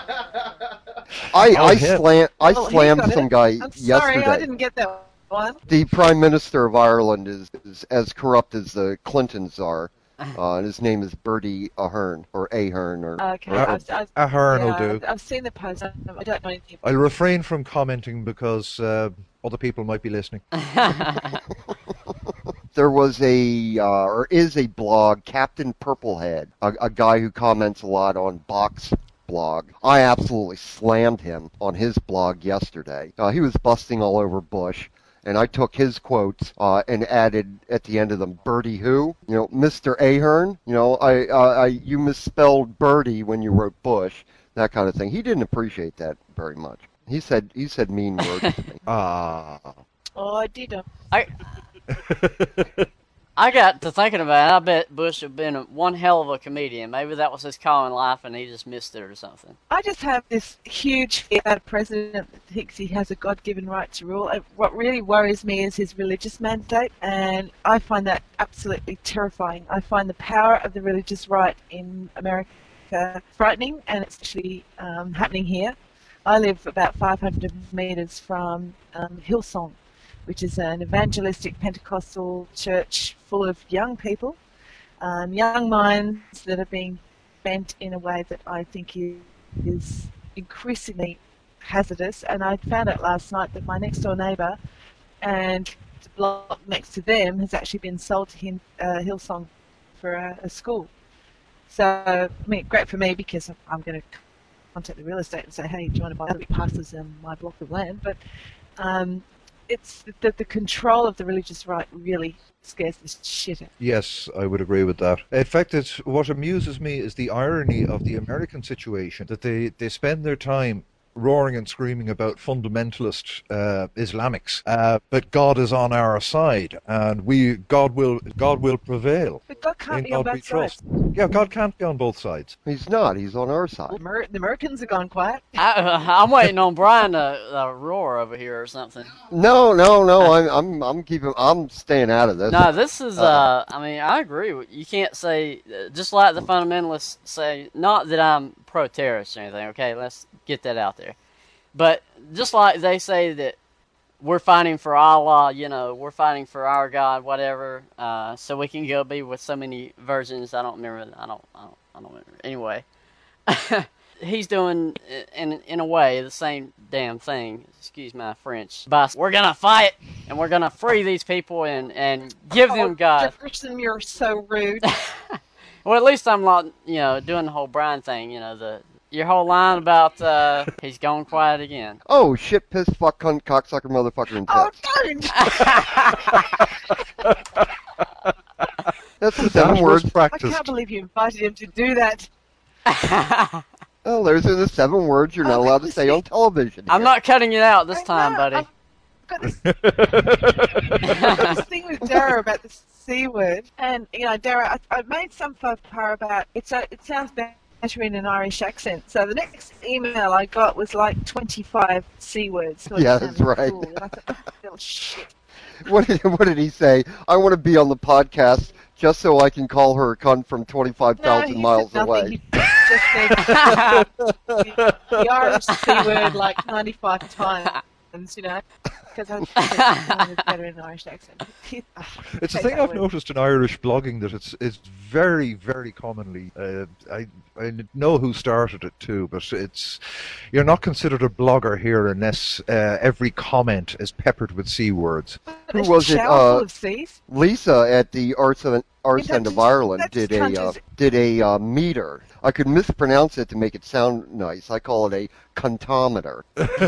I Oh, I, him. slam, I Oh, he slammed got some it. guy I'm sorry, yesterday. I didn't get that one. The Prime Minister of Ireland is, is as corrupt as the Clintons are. Uh, and his name is Bertie Ahern, or Ahern, or... Okay, Uh, I've, I've, Ahern will yeah, do. I've, I've seen the post. I don't know anything. I'll refrain from commenting because uh, other people might be listening. There was a, uh, or is a blog, Captain Purplehead, a, a guy who comments a lot on Box blog. I absolutely slammed him on his blog yesterday. Uh, he was busting all over Bush. And I took his quotes uh, and added at the end of them, Bertie who? You know, Mister Ahern. You know, I, uh, I, you misspelled Bertie when you wrote Bush. That kind of thing. He didn't appreciate that very much. He said, he said mean words to me. Ah. Oh, I did. uh, I I got to thinking about it. I bet Bush had been one hell of a comedian. Maybe that was his call in life and he just missed it or something. I just have this huge fear about a president that thinks he has a God-given right to rule. Uh, What really worries me is his religious mandate, and I find that absolutely terrifying. I find the power of the religious right in America frightening, and it's actually um, happening here. I live about five hundred meters from um, Hillsong, which is an evangelistic Pentecostal church full of young people, um, young minds that are being bent in a way that I think is increasingly hazardous. And I found out last night that my next door neighbour and the block next to them has actually been sold to him, uh, Hillsong for a, a school. So, I mean, great for me because I'm going to contact the real estate and say, hey, do you want to buy the passes in my block of land? But um, it's that the control of the religious right really scares the shit out. Yes, I would agree with that. In fact, it's, what amuses me is the irony of the American situation, that they, they spend their time roaring and screaming about fundamentalist uh, Islamics, uh, but God is on our side, and we God will God will prevail. But God can't In be on God we both sides. trust. Yeah, God can't be on both sides. He's not. He's on our side. Amer- the Americans have gone quiet. I, I'm waiting on Brian to uh, roar over here or something. No, no, no. I'm, I'm, I'm keeping. I'm staying out of this. No, this is, uh, I mean, I agree. with- You can't say, uh, just like the fundamentalists say, not that I'm pro-terrorist or anything, okay? Let's get that out there. But just like they say that we're fighting for Allah, you know, we're fighting for our God, whatever, uh, so we can go be with so many virgins. I don't remember, I don't, I don't, I don't remember. Anyway, he's doing, in, in a way, the same damn thing, excuse my French, by we're going to fight and we're going to free these people and, and give them Oh, God. Jefferson, you're so rude. Well, at least I'm not, you know, doing the whole Brian thing, you know, the your whole line about uh, he's gone quiet again. Oh, shit, piss, fuck, cunt, cocksucker, motherfucker, and Oh, tits. don't! That's the That seven was words. I practiced. can't believe you invited him to do that. Oh, those are the seven words you're not Oh, allowed to say on television. I'm here. not cutting it out this I time, know, buddy. I've got this, this thing with Dara about the C word, and you know, Dara, I, I made some faux pas about it's. A, it sounds better in an Irish accent. So the next email I got was like twenty-five C words. So it Yeah, sounded that's right. Cool. And I thought, oh, little shit. What did, what did he say? I want to be on the podcast just so I can call her a cunt from twenty-five thousand he miles said nothing. away. He just said the, the Irish C word like ninety-five times, you know, because I think it's better in an Irish accent. It's a Take thing that I've word. noticed in Irish blogging that it's it's very very commonly. Uh, I I know who started it too, but it's you're not considered a blogger here unless uh, every comment is peppered with c words. Who A was it? shower Uh, full of C's? Lisa at the Arts, of, Arts Yeah, End of that's- Ireland that's did a uh, countries- did a uh, meter. I could mispronounce it to make it sound nice. I call it a cuntometer.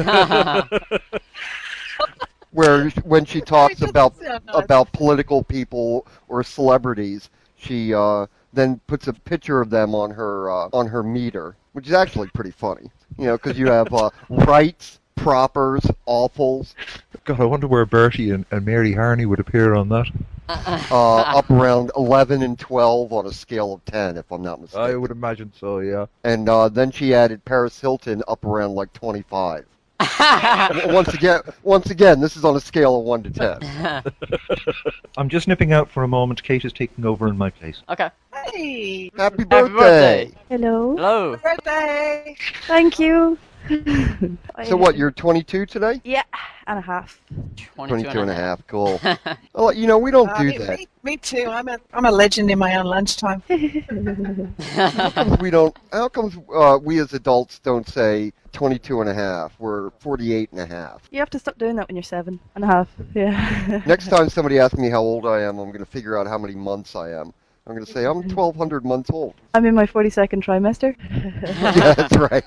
Where when she talks doesn't about sound nice. about political people or celebrities, she uh, then puts a picture of them on her uh, on her meter, which is actually pretty funny. You know, because you have uh, rights, propers, awfuls. God, I wonder where Bertie and, and Mary Harney would appear on that. uh, up around eleven and twelve on a scale of ten, if I'm not mistaken. I would imagine so, yeah. And uh, then she added Paris Hilton up around like twenty-five. once again, once again, this is on a scale of one to ten. I'm just nipping out for a moment. Kate is taking over in my place. Okay. Hey! Happy Happy birthday! birthday. Hello. Hello. Birthday! Thank you. So what, you're twenty-two today? Yeah, and a half. twenty-two and a half, cool. Well, you know, we don't Uh, do me, that. Me, me too. I'm a I'm a legend in my own lunchtime. How comes we don't, how comes uh, we as adults don't say twenty-two and a half? We're forty-eight and a half. You have to stop doing that when you're seven and a half. Yeah. Next time somebody asks me how old I am, I'm going to figure out how many months I am. I'm going to say I'm twelve hundred months old. I'm in my forty-second trimester. Yeah, that's right.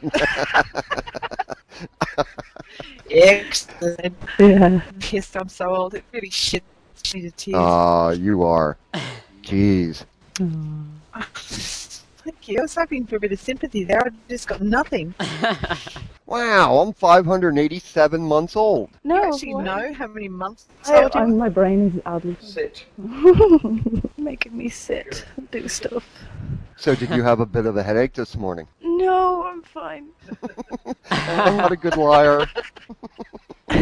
Excellent. Yeah. Pissed I'm so old. It really shit me to tears. Ah, you are. Jeez. Thank you. I was hoping for a bit of sympathy there. I just got nothing. Wow, I'm five hundred eighty-seven months old. No. You actually know how many months I, old you I'm, are? my brain is oddly Sit. making me sit and do stuff. So did you have a bit of a headache this morning? No, I'm fine. I'm not a good liar. Uh,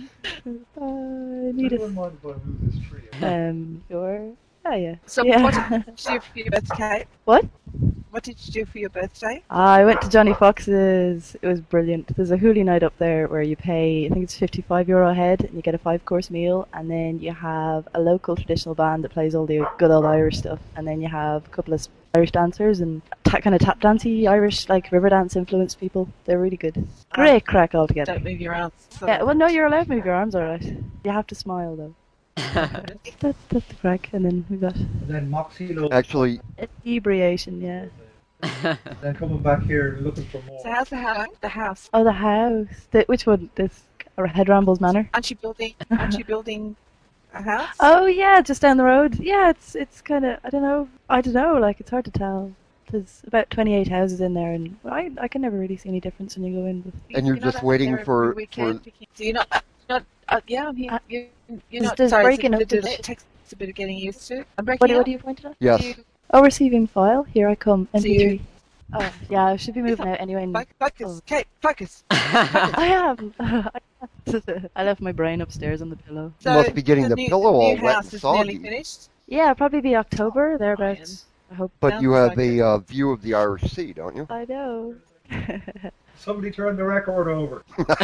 I need a... Um, sure. Oh, yeah. So yeah. what did you do for your birthday? What? What did you do for your birthday? I went to Johnny Fox's. It was brilliant. There's a hoolie night up there where you pay, I think it's fifty-five euro a head, and you get a five-course meal, and then you have a local traditional band that plays all the good old Irish stuff, and then you have a couple of Irish dancers and ta- kind of tap dancey Irish, like river dance influenced people. They're really good. Great crack altogether. Don't move your arms. So Yeah, well, no, you're allowed to move your arms, alright. You have to smile though. that, that's the crack, and then we got And then Moxie Lo- Actually, inebriation, yeah. then coming back here looking for more. So how's the house? The house. Oh, the house. The, which one? This Head Rambles Manor? Aren't you building? Aren't you building a house? Oh yeah, just down the road. Yeah, it's it's kind of I don't know. I don't know. Like it's hard to tell. There's about twenty-eight houses in there, and I I can never really see any difference when you go in. With... and you're You're not just up waiting there every for, for weekend picking- So you're not. uh, Not. Uh, yeah, I'm here. Uh, you, you're there's- not. there's Sorry, breaking it's a up bit of, the- it takes a bit of getting used to. I'm breaking What, up. what do you point at? yes. You, Oh, receiving file. Here I come. So M P three. you- Oh yeah, I should be moving out anyway. and- Foc- focus, Oh. Kate. Focus. I am. I left my brain upstairs on the pillow. You must be getting the new, pillow the all new wet house and is nearly soggy. finished. Yeah, probably be October thereabouts. I hope. But you Sounds have like a uh, view of the Irish Sea, don't you? I know. Somebody turn the record over.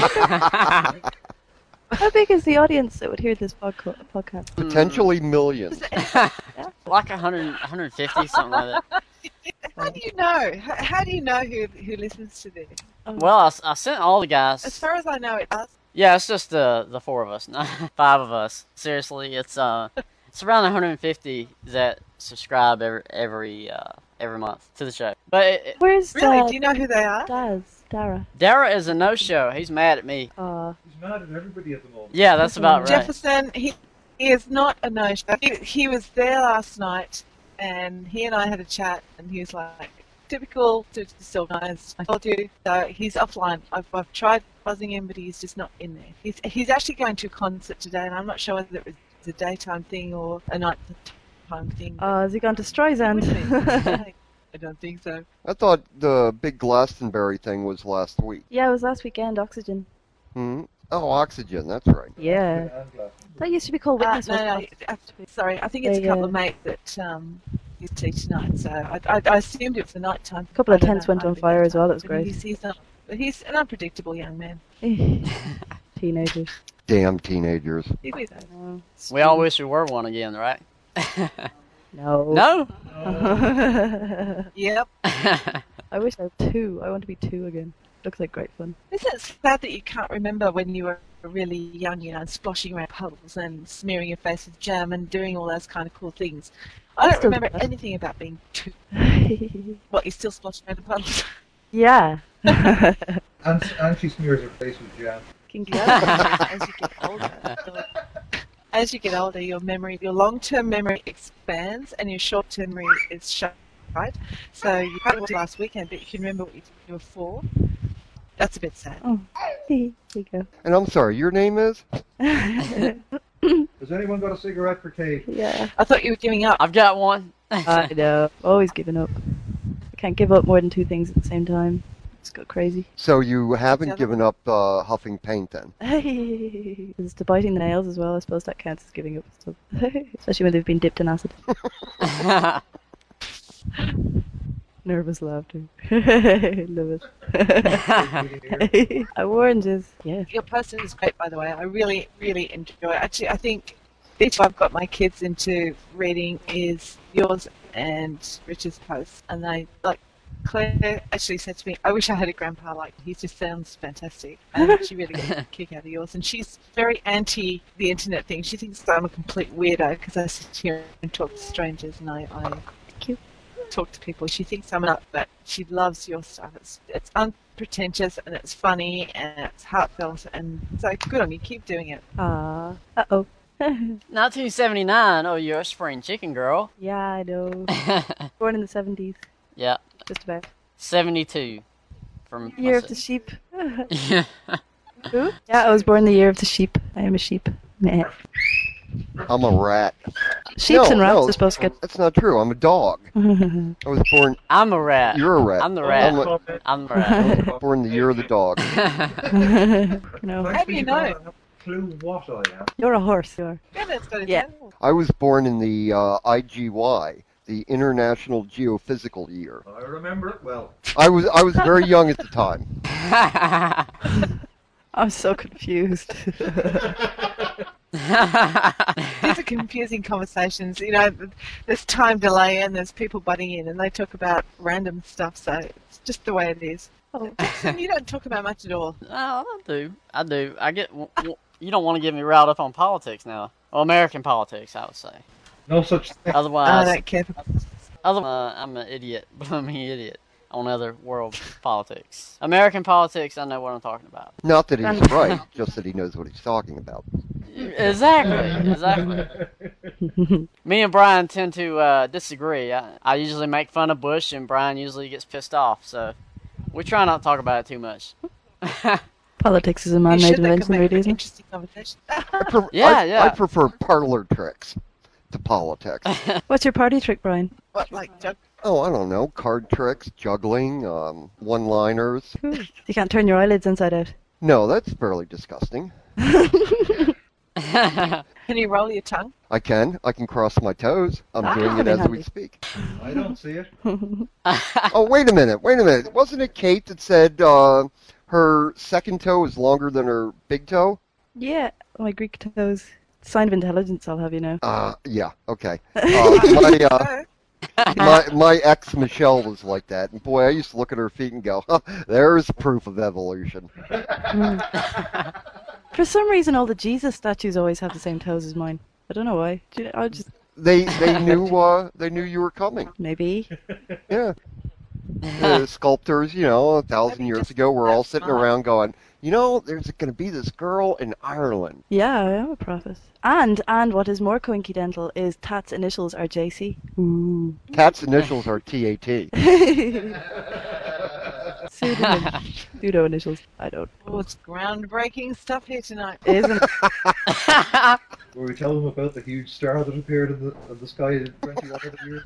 How big is the audience that would hear this podca- podcast? Potentially millions. Like one hundred, one hundred fifty, something like that. How do you know? How, how do you know who who listens to this? Well, I, s- I sent all the guys. As far as I know, it does. Yeah, it's just the the four of us, not five of us. Seriously, it's uh, it's around one hundred fifty that subscribe every every uh every month to the show. But it, it, Where's Really? uh, Do you know who they are? Daz? Dara. Dara is a no show. He's mad at me. Uh, He's mad at everybody at the moment. Yeah, that's about right. Jefferson, he, he is not a no-show. He, he was there last night, and he and I had a chat, and he was like, typical to disorganized. I told you, so he's offline. I've, I've tried buzzing him, but he's just not in there. He's, he's actually going to a concert today, and I'm not sure whether it was a daytime thing or a nighttime thing. oh, has he gone to Streisand? I don't think so. I thought the big Glastonbury thing was last week. Yeah, it was last weekend. Oxygen. Hmm? Oh, Oxygen, that's right. Yeah. That used to be called Uh, Witness. no, wasn't no, it? uh, sorry, I think it's They, a couple uh, of mates that um, used to teach tonight, so I, I, I assumed it was the night time. A couple of I don't tents know, went might on be fire as daytime, well. That was but great. He's, he's, not, but he's an unpredictable young man. Teenagers. Damn teenagers. He's with Oh, We all wish we were one again, right? no. No. Yep. I wish I were two. I want to be two again. Looks like great fun. Isn't it sad that you can't remember when you were really young, you know, splashing around puddles and smearing your face with jam and doing all those kind of cool things? I I don't still remember do that. anything about being two. What, you still splashing around the puddles? Yeah. And, and she smears her face with jam. Kinky. As you get older, as you get older, your memory, your long-term memory expands, and your short-term memory is shut. Right? So you can't remember last weekend, but you can remember what you did when you were four. That's a bit sad. Oh, here you go. And I'm sorry, your name is? Has anyone got a cigarette for Kate? Yeah. I thought you were giving up. I've got one. I know. Always giving up. I can't give up more than two things at the same time. It's go crazy. So you haven't given up uh, huffing paint then? Hey, it's the biting the nails as well. I suppose that counts as giving up stuff. Especially when they've been dipped in acid. Nervous laughter. Love it. I warned you. Yeah. Your poster is great, by the way. I really, really enjoy it. Actually, I think the issue I've got my kids into reading is yours and Richard's posts, and they like. Claire actually said to me, I wish I had a grandpa like he just sounds fantastic. And she really got a kick out of yours. And she's very anti the internet thing. She thinks I'm a complete weirdo because I sit here and talk to strangers and I, I talk to people. She thinks I'm not, but she loves your stuff. It's, it's unpretentious and it's funny and it's heartfelt. And so good on you. Keep doing it. Ah. Uh-oh. nineteen seventy-nine. Oh, you're a spring chicken girl. Yeah, I know. Born in the seventies. Yeah. Just about. seventy-two. From Year of the sheep. Yeah. Who? Yeah, I was born the year of the sheep. I am a sheep. Meh. I'm a rat. Sheeps no, and rats no, are supposed to get... That's not true. I'm a dog. I was born... I'm a rat. You're a rat. I'm the rat. I'm, a... I'm the rat. I was born the year of the dog. No. How do you know? Clue what I am. You're a horse, you are. Yeah, that's got Yeah. I was born in the uh, I G Y, the International Geophysical Year. I remember it well. I was I was very young at the time. I'm so confused. These are confusing conversations. You know, there's time delay and there's people butting in and they talk about random stuff, so it's just the way it is. Oh. Jackson, you don't talk about much at all. Oh, I do. I do. I get. W- w- you don't want to get me riled up on politics now. Well, American politics, I would say. No such thing. Otherwise, I don't care. Otherwise, uh, I'm an idiot. I'm an idiot on other world politics. American politics, I know what I'm talking about. Not that he's right, just that he knows what he's talking about. Exactly, exactly. Me and Brian tend to uh, disagree. I, I usually make fun of Bush, and Brian usually gets pissed off, so we try not to talk about it too much. Politics is a man-made invention, really, isn't it? Interesting conversation. I pre- Yeah, I, yeah. I prefer parlor tricks to politics. What's your party trick, Brian? What, like jug? Oh, I don't know. Card tricks, juggling, um, one-liners. You can't turn your eyelids inside out. No, that's fairly disgusting. Can you roll your tongue? I can. I can cross my toes. I'm Ah, doing it very as we handy. speak. I don't see it. Oh, wait a minute. Wait a minute. Wasn't it Kate that said uh, her second toe is longer than her big toe? Yeah, my Greek toes. Sign of intelligence, I'll have you know. Uh, yeah. Okay. Uh, my, uh, my my ex Michelle was like that, and boy, I used to look at her feet and go, huh, "There's proof of evolution." For some reason, all the Jesus statues always have the same toes as mine. I don't know why. Do you- I just They they knew uh, they knew you were coming. maybe. Yeah. The sculptors, you know, a thousand years ago, were all sitting around going, you know, there's going to be this girl in Ireland. Yeah, I am a prophet. And and what is more coincidental is Tat's initials are J C. Ooh. Cat's initials are T A T. Pseudo, pseudo initials. I don't. Oh, it's groundbreaking stuff here tonight. Isn't it? Were we telling them about the huge star that appeared in the, in the sky twenty-one hundred years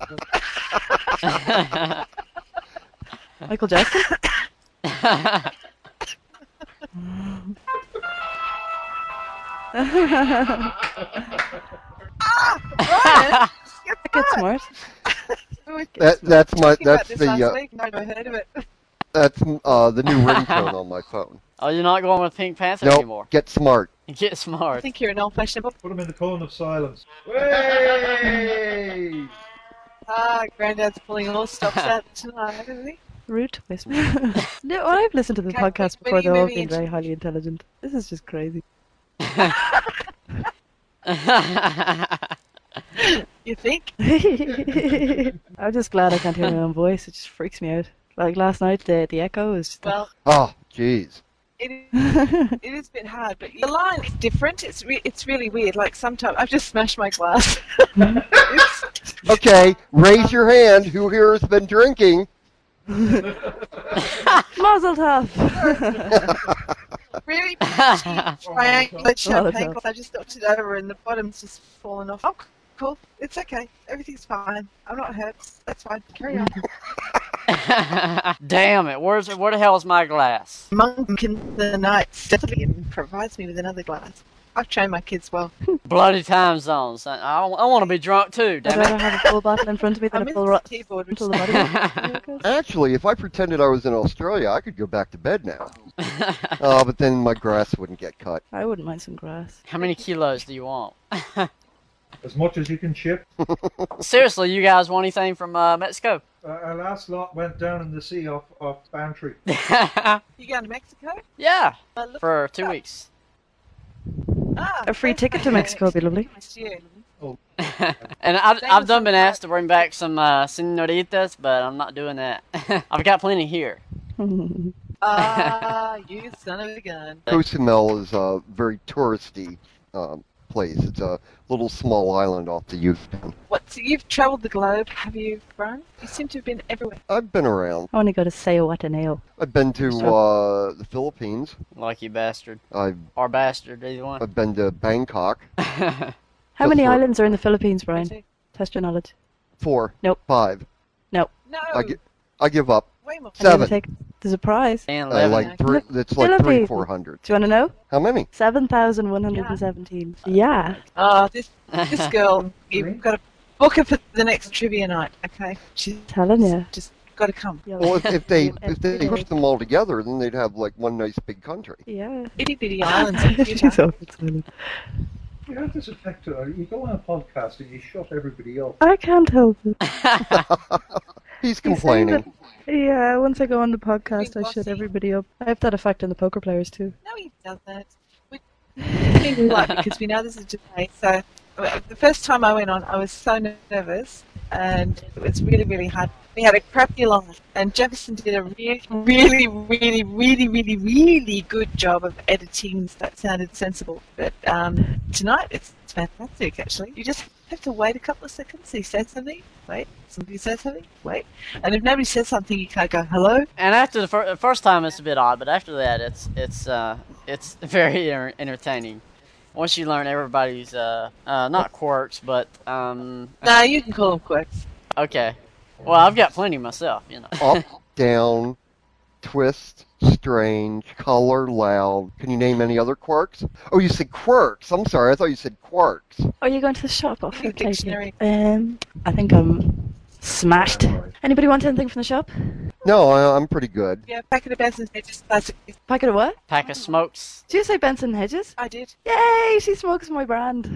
ago? Michael Jackson? Brian, Get smart. That that's my talking about that's this the last uh, week, and I never heard of it. that's uh, the new ringtone on my phone. Oh, you're not going with Pink Panther Nope, anymore. get smart. Get I smart. think you're an old-fashioned book. Put them in the cone of silence. Hey! Ah, Granddad's pulling all stops out tonight, isn't he? Root whisper. No, I've listened to the Okay, podcast when before. you They've all moving been into- very highly intelligent. This is just crazy. You think? I'm just glad I can't hear my own voice. It just freaks me out. Like last night, the the echo is just. Well, Oh, jeez. it is, it is a bit hard, but the line is different. It's re- it's really weird. Like sometimes I've just smashed my glass. It's- Okay, raise your hand. Who here has been drinking? Mazel tov. Really triangular champagne Oh, glass. I just knocked it over and the bottom's just fallen off. Oh, cool. It's okay. Everything's fine. I'm not hurt. That's fine. Carry on. Damn it! Where's where the hell is my glass? Monk in the night steadily and provides me with another glass. I've trained my kids well. Bloody time zones. I, I, I want to be drunk too. I'd Damn rather it. have a full bottle in front of me than I'm a in full the ro- keyboard, until the body. Actually, if I pretended I was in Australia, I could go back to bed now. uh, but then my grass wouldn't get cut. I wouldn't mind some grass. How many kilos do you want? As much as you can ship. Seriously, you guys want anything from uh, Mexico? Uh, our last lot went down in the sea off, off Bantry. You going to Mexico? Yeah, Uh, look for at two that. weeks. Ah, A free thanks ticket for to Mexico would be lovely. Next year. And I've, Same I've as done been some asked to bring back some uh, senoritas, but I'm not doing that. I've got plenty here. Ah, you son of a gun. Cozumel is a very touristy um, place. It's a little small island off the Yucatan. What? So you've travelled the globe, have you, Brian? You seem to have been everywhere. I've been around. I want to go to Sayhuataneo. I've been to uh, the Philippines. Lucky bastard. I've Or bastard, either one. I've been to Bangkok. How many Just for- islands are in the Philippines, Brian? Test your knowledge. Four. Nope. Five. No. No. I, gi- I give up. Way more. I'm gonna Seven. Take, there's a prize. And I eleven. like three. It's like three, Philippines. four hundred. Do you want to know? How many? seven thousand one hundred seventeen. Yeah. Ah, this this girl, you've got to book her for the next trivia night, okay? She's Telling you. just got to come. Well, if, if they if they push them all together, then they'd have like one nice big country. Yeah. Itty bitty islands in She's Utah. awful silent. You have this effect. Uh, you go on a podcast and you shut everybody up. I can't help it. He's You say complaining. that- Yeah, once I go on the podcast, Being I shut bossy. everybody up. I have that effect on the poker players too. No, he doesn't. We think like because we know this is Japan. So uh, the first time I went on, I was so nervous, and it was really, really hard. We had a crappy line, and Jefferson did a really, really, really, really, really, really good job of editing that sounded sensible. But um, tonight, it's, it's fantastic, actually. You just have to wait a couple of seconds. He says something, wait. Somebody says something, wait. And if nobody says something, you can't go, hello? And after the, fir- the first time, it's a bit odd, but after that, it's it's uh it's very enter- entertaining. Once you learn everybody's uh, uh not quirks, but um No, you can call them quirks. okay. Well, I've got plenty myself, you know. Up, down, twist, strange, color, loud. Can you name any other quirks? Oh, you said quirks. I'm sorry. I thought you said quarks. Are you going to the shop? I'll The take dictionary. it. Um, I think I'm smashed. Anybody want anything from the shop? No, I, I'm pretty good. Yeah, packet of Benson's Hedges classic. Packet of what? Pack of smokes. Did you say Benson Hedges? I did. Yay! She smokes my brand.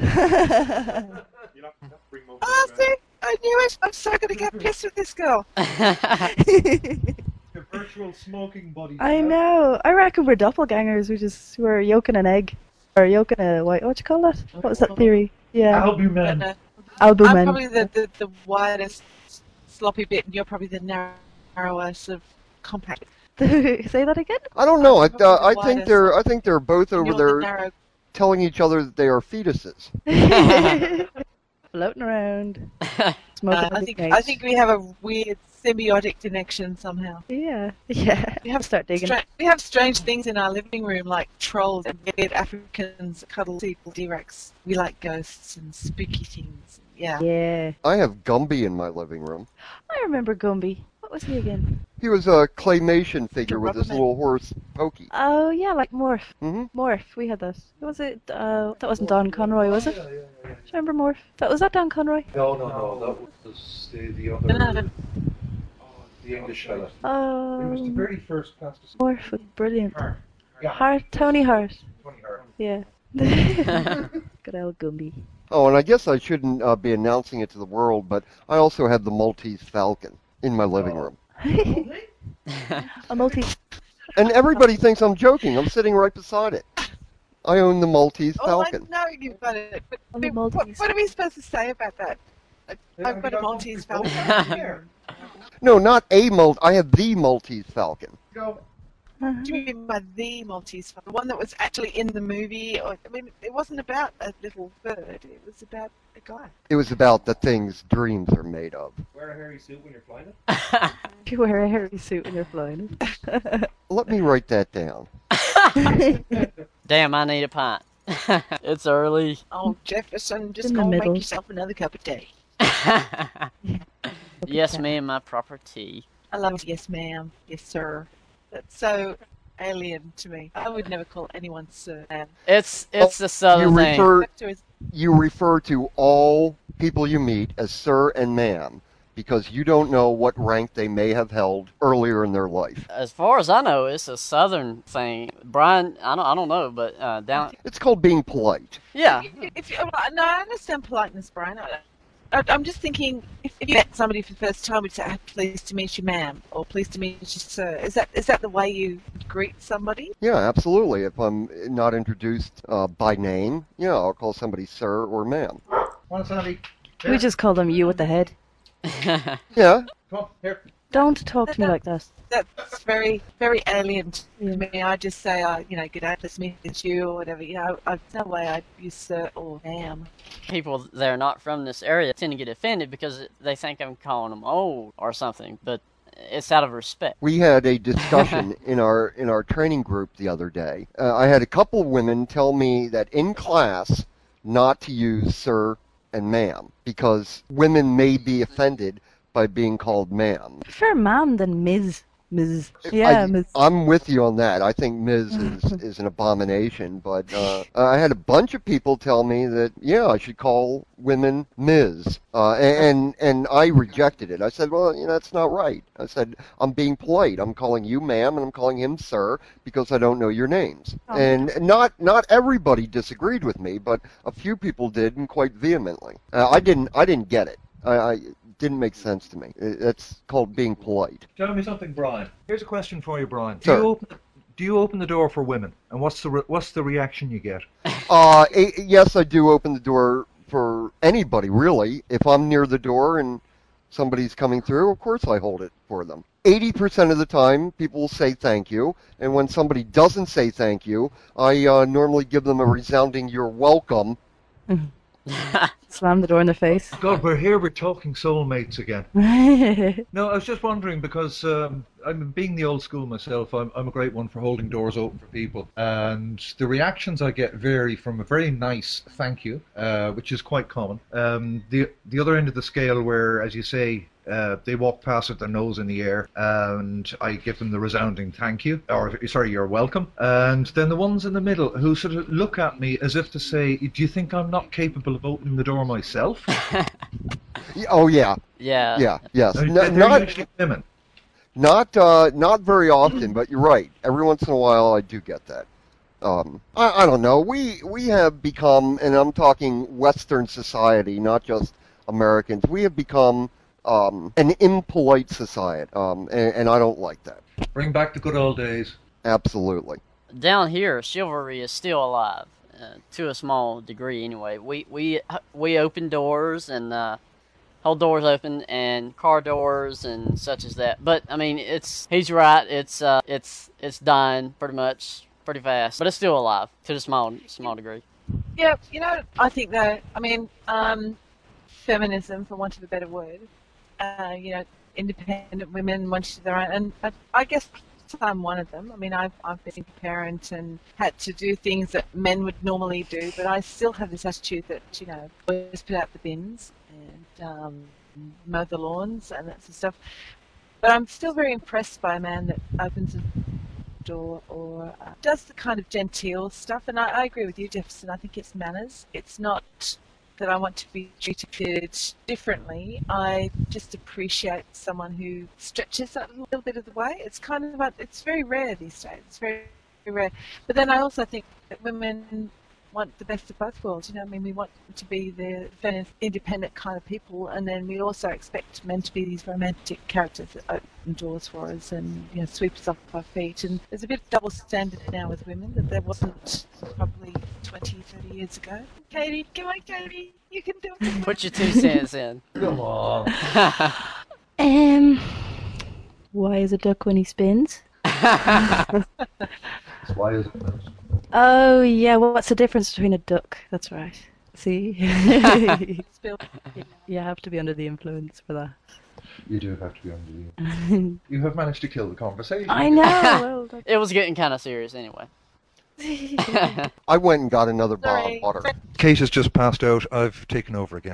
Oh, see? I knew it. I'm so going to get pissed with this girl. Your virtual smoking buddy. I know. I reckon we're doppelgangers. We just we're yolking an egg or yolking a white. What do you call that? What was that theory? Yeah. Albumen. But, uh, Albumen. I'm probably the, the, the widest sloppy bit, and you're probably the narrower sort of compact. Say that again. I don't know. I uh, I think Widest. they're I think they're both And over you're the there narrow. telling each other that they are fetuses. Floating around. Uh, Smoking I big think eggs. I think we have a weird symbiotic connection somehow. Yeah. Yeah. We have Start digging. Stra- we have strange things in our living room, like trolls and weird Africans cuddle people, D-Rex. We like ghosts and spooky things. Yeah. Yeah. I have Gumby in my living room. I remember Gumby. What was he again? He was a claymation figure The with his Rubberman. little horse Pokey. Oh yeah, like Morph. hmm Morph. We had that. Was it? Uh, that wasn't Don Conroy, was it? Yeah, yeah, yeah. Do you remember Morph? That was that Don Conroy. No, no, no. That was the, the other. No, no, no. The English fella. It was the Oh, very first plastic. Morph was brilliant. Hart. Yeah. Hart, Tony Hart. Tony Hart. Yeah. Good old Gumby. Oh, and I guess I shouldn't uh, be announcing it to the world, but I also have the Maltese Falcon in my living room. A multi. And everybody thinks I'm joking. I'm sitting right beside it. I own the Maltese Oh, Falcon. I know you've got it. But, On the but what, Maltese. what are we supposed to say about that? I, I've got a Maltese Falcon. No, not a Mal. I have the Maltese Falcon. Go. What do you mean by the Maltese Falcon? The one that was actually in the movie? Or, I mean, it wasn't about a little bird. It was about a guy. It was about the things dreams are made of. Wear a hairy suit when you're flying it? You wear a hairy suit when you're flying it. Let me write that down. Damn, I need a pint. It's early. Oh, Jefferson, just In the go make middle. yourself another cup of tea. Yes, me and my proper tea. I love it. Yes, ma'am. Yes, sir. That's so alien to me. I would never call anyone sir. ma'am. It's it's the southern you thing. refer you refer to all people you meet as sir and ma'am because you don't know what rank they may have held earlier in their life. As far as I know, it's a southern thing. Brian, I don't I don't know, but uh, down. It's called being polite. Yeah. If you, no, I understand politeness, Brian. I, I, I'm just thinking, if, if you met somebody for the first time, you'd say, oh, pleased to meet you, ma'am, or pleased to meet you, sir. Is that is that the way you greet somebody? Yeah, absolutely. If I'm not introduced uh, by name, yeah, I'll call somebody sir or ma'am. Come on, Sandy. We just call them you with the head. Yeah. Come on, here. Don't talk to me like that. That's very, very alien to me. I just say, uh, you know, good day, let's meet you, or whatever. You know, I, there's no way I'd use sir or ma'am. People that are not from this area tend to get offended because they think I'm calling them old or something, but it's out of respect. We had a discussion in our in our training group the other day. Uh, I had a couple women tell me that in class not to use sir and ma'am because women may be offended by being called ma'am. Prefer ma'am than Miz Miz Yeah, I, Miz I'm with you on that. I think Miz is, is an abomination, but uh, I had a bunch of people tell me that, yeah, I should call women Miz Uh, and, and I rejected it. I said, well, you know, that's not right. I said, I'm being polite. I'm calling you ma'am and I'm calling him sir because I don't know your names. Oh. And not not everybody disagreed with me, but a few people did, and quite vehemently. Uh, I didn't I didn't get it. I, I it didn't make sense to me. It, it's called being polite. Tell me something, Brian. Here's a question for you, Brian. Do Sure. you open do you open the door for women, and what's the re- what's the reaction you get? Uh, a, yes, I do open the door for anybody, really. If I'm near the door and somebody's coming through, of course I hold it for them. eighty percent of the time, people will say thank you, and when somebody doesn't say thank you, I uh, normally give them a resounding "you're welcome." Slam the door in their face. God, we're here, we're talking soulmates again. No, I was just wondering because um, I'm being the old school myself. I'm, I'm a great one for holding doors open for people, and the reactions I get vary from a very nice thank you, uh, which is quite common. Um, the the other end of the scale, where, as you say, uh, they walk past with their nose in the air, and I give them the resounding thank you, or sorry, you're welcome. And then the ones in the middle who sort of look at me as if to say, "Do you think I'm not capable of opening the door myself?" Oh yeah. Yeah. Yeah. Yes. They're, No- they're not usually women. not uh, not very often, but you're right. Every once in a while, I do get that. Um, I, I don't know. We we have become, and I'm talking Western society, not just Americans. We have become um, an impolite society, um, and, and I don't like that. Bring back the good old days. Absolutely. Down here, chivalry is still alive, uh, to a small degree anyway. We we we open doors and uh, hold doors open and car doors and such as that. But I mean, it's he's right. It's uh, it's it's dying pretty much pretty fast, but it's still alive to a small small degree. Yeah, you know, I think that, I mean, um, feminism, for want of a better word, uh, you know, independent women wanting their own, and I, I guess I'm one of them. I mean, I've, I've been a parent and had to do things that men would normally do, but I still have this attitude that, you know, always put out the bins and um, mow the lawns and that sort of stuff. But I'm still very impressed by a man that opens a door or uh, does the kind of genteel stuff. And I, I agree with you, Jefferson. I think it's manners. It's not that I want to be treated differently. I just appreciate someone who stretches that little bit of the way. It's kind of like, it's very rare these days. It's very, very rare. But then I also think that women want the best of both worlds. You know, I mean, we want to be the feminist, independent kind of people, and then we also expect men to be these romantic characters that open doors for us and, you know, sweep us off our feet. And there's a bit of double standard now with women that there wasn't probably twenty, thirty years ago. Katie, come on, Katie, you can do it. Put your two cents in. Come on. Um, why is a duck when he spins? Why is it? Oh yeah, well, what's the difference between a duck? That's right. See, you have to be under the influence for that. You do have to be under the. You have managed to kill the conversation. I know. Well, that's... It was getting kind of serious anyway. I went and got another bottle of water. Kate has just passed out. I've taken over again.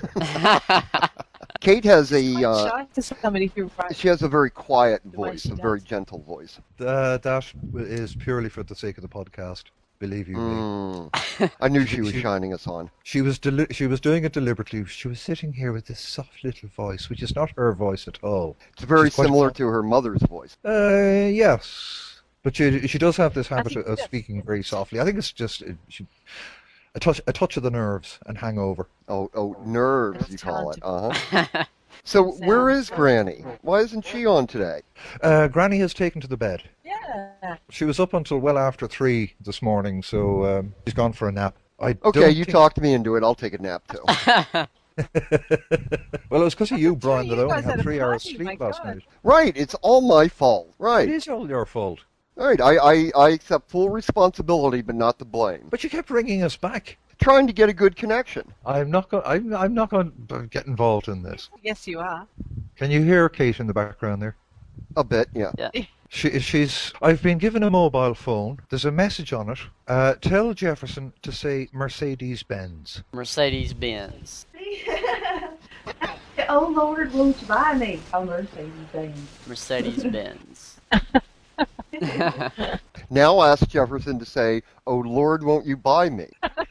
Kate has a. Uh, Shy to somebody who writes. she has a very quiet The way voice, she a very does. gentle voice. Uh, that is purely for the sake of the podcast. Believe you me. Mm. I knew she was shining us on. She was deli- she was doing it deliberately. She was sitting here with this soft little voice, which is not her voice at all. It's very She's quite similar a- to her mother's voice. Uh, yes, but she she does have this habit think- of, of speaking very softly. I think it's just uh, she, a touch a touch of the nerves and hangover. Oh, oh, nerves, That's you call it. talented. Uh-huh. So where is Granny? Why isn't she on today? Uh, Granny has taken to the bed. Yeah. She was up until well after three this morning, so um, she's gone for a nap. I Okay, don't you think- talked me into it. I'll take a nap too. Well, it was because of you, Brian, you that I only guys had had a three hours party, sleep my last God. night. Right, it's all my fault. Right. It is all your fault. Right, I, I, I accept full responsibility, but not the blame. But you kept ringing us back. Trying to get a good connection. I'm not going. I'm, I'm not going to get involved in this. Yes, you are. Can you hear Kate in the background there? A bit, yeah. Yeah. She, she's. I've been given a mobile phone. There's a message on it. Uh, tell Jefferson to say Mercedes Benz. Mercedes Benz. Oh Lord, won't you buy me? Oh, Mercedes Benz. Mercedes Benz. Now ask Jefferson to say, "Oh Lord, won't you buy me?"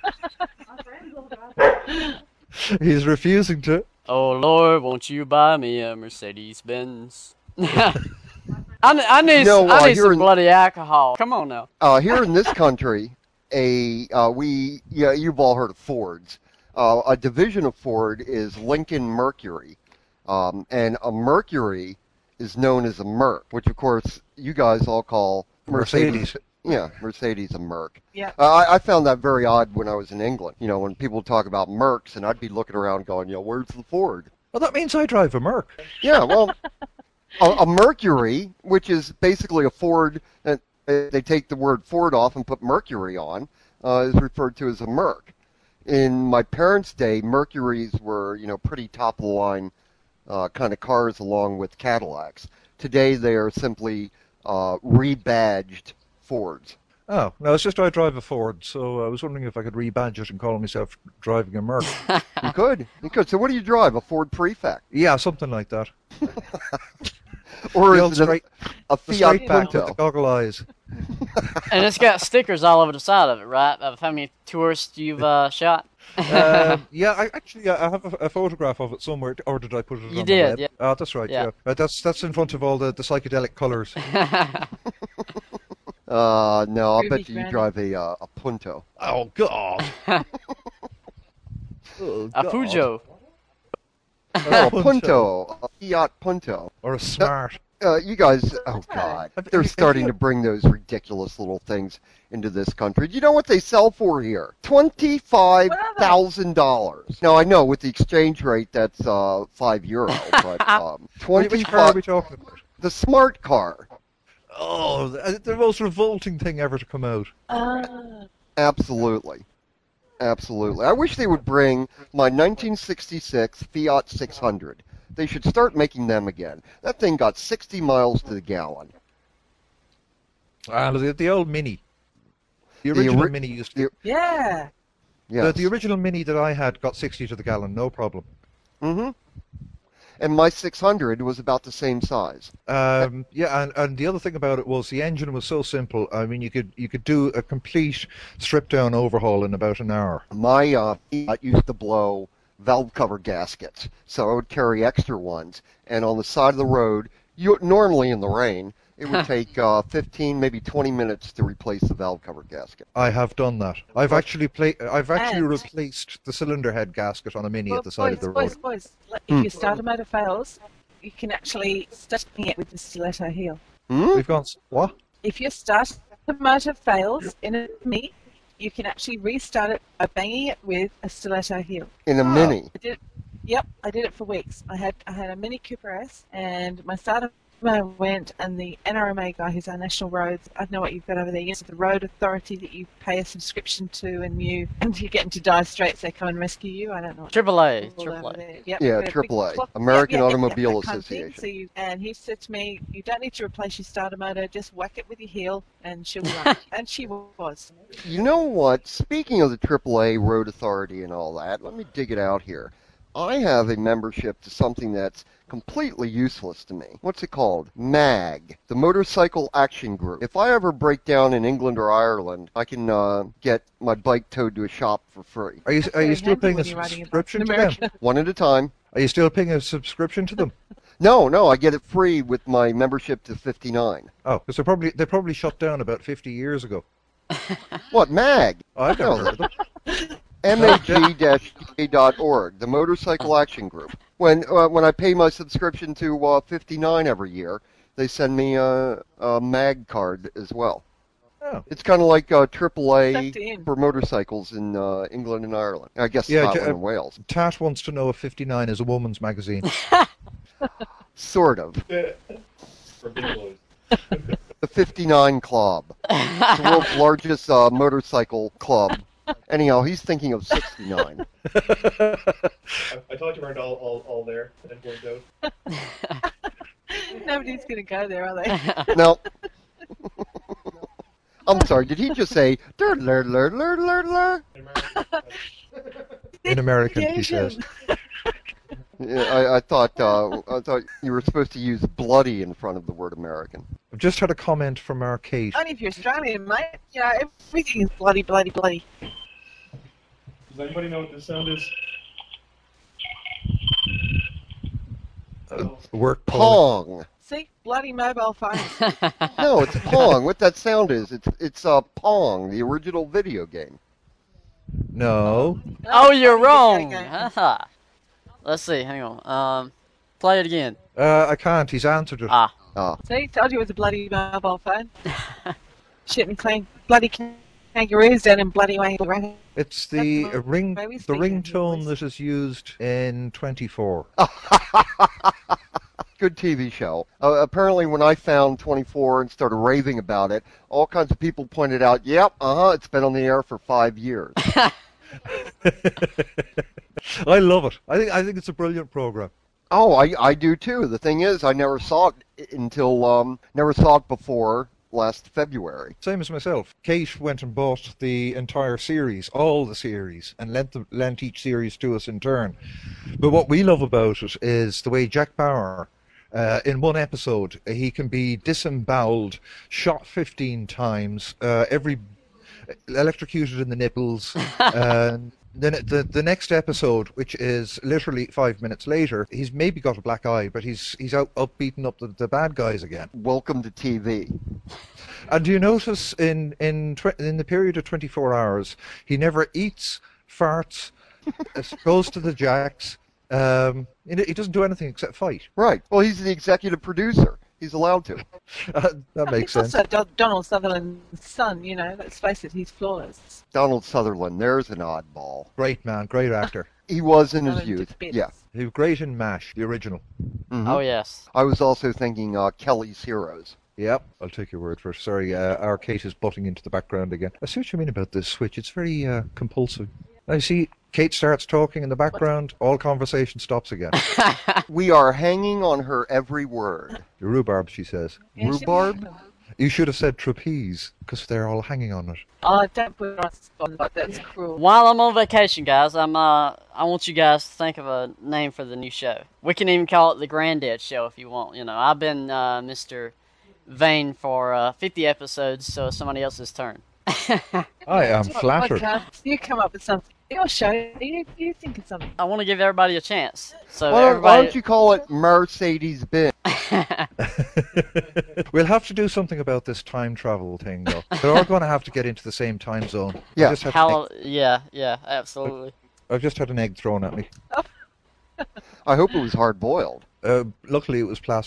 He's refusing to. Oh Lord, won't you buy me a Mercedes Benz? I, I need, No, uh, I need here some in- bloody alcohol. Come on now. Uh, here in this country, a uh, we yeah you've all heard of Fords. Uh, a division of Ford is Lincoln Mercury, um, and a Mercury is known as a Merc, which of course you guys all call Mercedes. Mercedes. Yeah, Mercedes a Merc. Yeah. Uh, I, I found that very odd when I was in England. You know, when people talk about Mercs, and I'd be looking around going, you know, where's the Ford? Well, that means I drive a Merc. Yeah, well, a, a Mercury, which is basically a Ford, and they take the word Ford off and put Mercury on, uh, is referred to as a Merc. In my parents' day, Mercuries were, you know, pretty top-of-the-line uh, kind of cars along with Cadillacs. Today, they are simply uh, rebadged Fords. Oh, no, it's just I drive a Ford, so I was wondering if I could rebadge it and call myself driving a Merc. You could. You could. So what do you drive? A Ford Prefect? Yeah, something like that. Or The old is it a, straight- a the Fiat straight back with the Punto? goggle eyes. And it's got stickers all over the side of it, right? Of how many tourists you've uh, shot. um, yeah, I actually I have a, a photograph of it somewhere, or did I put it You on did, the web? yeah. Oh, that's right, Yeah. yeah. Uh, that's that's in front of all the, the psychedelic colours. Uh, no, I Groovy bet you you granny. drive a uh, a Punto. Oh, God. Oh, A God. Fujo. Oh, a Punto, a Fiat Punto. Or a Smart. Uh, you guys, oh God, Have- they're have you- starting to bring those ridiculous little things into this country. Do you know what they sell for here? Twenty-five thousand dollars. Now I know with the exchange rate that's uh, five euro, but um, Which- Which car are twenty-five. we talking about? The smart car. Oh, the, the most revolting thing ever to come out. Uh, Absolutely. Absolutely. I wish they would bring my nineteen sixty-six Fiat six hundred. They should start making them again. That thing got sixty miles to the gallon. Ah, the, the old Mini. The The original ori- Mini used to... yeah. Yes. The, the original Mini that I had got sixty to the gallon, no problem. Mm-hmm. And my six hundred was about the same size. Um, yeah, and, and the other thing about it was the engine was so simple. I mean, you could you could do a complete strip-down overhaul in about an hour. My uh, Fiat used to blow valve cover gaskets, so I would carry extra ones. And on the side of the road, you normally in the rain, it would take uh, fifteen, maybe twenty minutes to replace the valve cover gasket. I have done that. I've actually pla- I've actually And- replaced the cylinder head gasket on a Mini Well, at the side boys, of the road. boys, boys, like, if your starter motor fails, you can actually start it with the stiletto heel. Hmm? We've gone s- what? If your starter motor fails in a Mini, you can actually restart it by banging it with a stiletto heel. In a Mini. I did, yep, I did it for weeks. I had I had a Mini Cooper S, and my starter F M A went, and the N R M A guy who's our national roads, I don't know what you've got over there, yes, the road authority that you pay a subscription to, and you and you get into dire straits, they come and rescue you. I don't know. Triple A, All Triple over A. there. Yep, Yeah, got a big Triple A, clock- American yep, yep, yep, Automobile that kind of thing. Association. So you, and he said to me, you don't need to replace your starter motor, just whack it with your heel, and she'll be right. And she was. You know what? Speaking of the Triple A Road Authority and all that, let me dig it out here. I have a membership to something that's completely useless to me. What's it called? MAG, the Motorcycle Action Group. If I ever break down in England or Ireland, I can uh, get my bike towed to a shop for free. Are you are you still paying a subscription to them? One at a time. Are you still paying a subscription to them? No, no, I get it free with my membership to fifty-nine. Oh, because they probably they probably shut down about fifty years ago. What, MAG? Oh, I've never No, heard of them. M A G dash T A dot org, the Motorcycle Action Group. When uh, when I pay my subscription to uh, fifty-nine every year, they send me a, a MAG card as well. Oh. It's kind of like uh, triple A Sucked in. for motorcycles in uh, England and Ireland. I guess Yeah, Scotland J- uh, and Wales. Tat wants to know if fifty-nine is a woman's magazine. Sort of. For big boys. The fifty-nine Club. It's the world's largest uh, motorcycle club. Anyhow, he's thinking of sixty-nine. I, I thought you weren't all, all, all there and weren't out. Nobody's going to go there, are they? No. I'm sorry, did he just say, "Lur, lur, lur, lur, lur, lur"? In American, he says. Yeah, I, I thought uh, I thought you were supposed to use bloody in front of the word American. I've just had a comment from our Kate. Only if you're Australian, mate. Yeah, everything is bloody, bloody, bloody. Does anybody know what this sound is? Uh, work Pong. See? Bloody mobile phones. No, it's Pong. What that sound is, it's it's uh, Pong, the original video game. No. Oh, you're wrong. Haha. Let's see. Hang on. Um, play it again. Uh, I can't. He's answered it. Ah. Oh. See? Told you it was a bloody mobile phone. Shit and clean. Bloody kangaroos down in bloody Wangaratta. It's the uh, ring, Where we the speak ringtone that is used in twenty-four. Good T V show. Uh, apparently, when I found twenty-four and started raving about it, all kinds of people pointed out, "Yep, uh huh, it's been on the air for five years." I love it. I think I think it's a brilliant program. Oh, I I do too. The thing is, I never saw it until um never saw it before last February. Same as myself. Kate went and bought the entire series, all the series, and lent them, lent each series to us in turn. But what we love about it is the way Jack Bauer, uh, in one episode, he can be disemboweled, shot fifteen times, uh, every electrocuted in the nipples. and then the the next episode, which is literally five minutes later, he's maybe got a black eye, but he's he's out up beating up the, the bad guys again. Welcome to T V. And do you notice in in tw- in the period of twenty-four hours, he never eats, farts, goes to the jacks. Um, he he doesn't do anything except fight. Right. Well, he's the executive producer. He's allowed to. Uh, that makes He's sense. also Do- Donald Sutherland's son, you know, let's face it, he's flawless. Donald Sutherland. There's an oddball. Great man, great actor. He was in his Donald youth. Bits. Yeah. He was great in MASH, the original. Mhm. Oh, yes. I was also thinking uh, Kelly's Heroes. Yep, I'll take your word for it. Sorry, uh, our Kate is butting into the background again. I see what you mean about this switch. It's very uh, compulsive. I see Kate starts talking in the background, all conversation stops again. We are hanging on her every word. Rhubarb, she says. Yeah, she- Rhubarb? You should have said trapeze, because they're all hanging on it. Oh, don't put it on spot like that's cruel. While I'm on vacation, guys, I'm uh, I want you guys to think of a name for the new show. We can even call it the Granddad Show if you want. You know, I've been uh, Mister Vane for uh, fifty episodes, so it's somebody else's turn. I am flattered. Podcast, you come up with something. Your show, you, you think of something. I want to give everybody a chance. So Why don't, why everybody, don't you call it Mercedes-Benz? We'll have to do something about this time travel thing, though. They're all going to have to get into the same time zone. Yeah. I just had, an How, egg, yeah, yeah, absolutely. I've just had an egg thrown at me. I hope it was hard-boiled. Uh, luckily, it was plastic.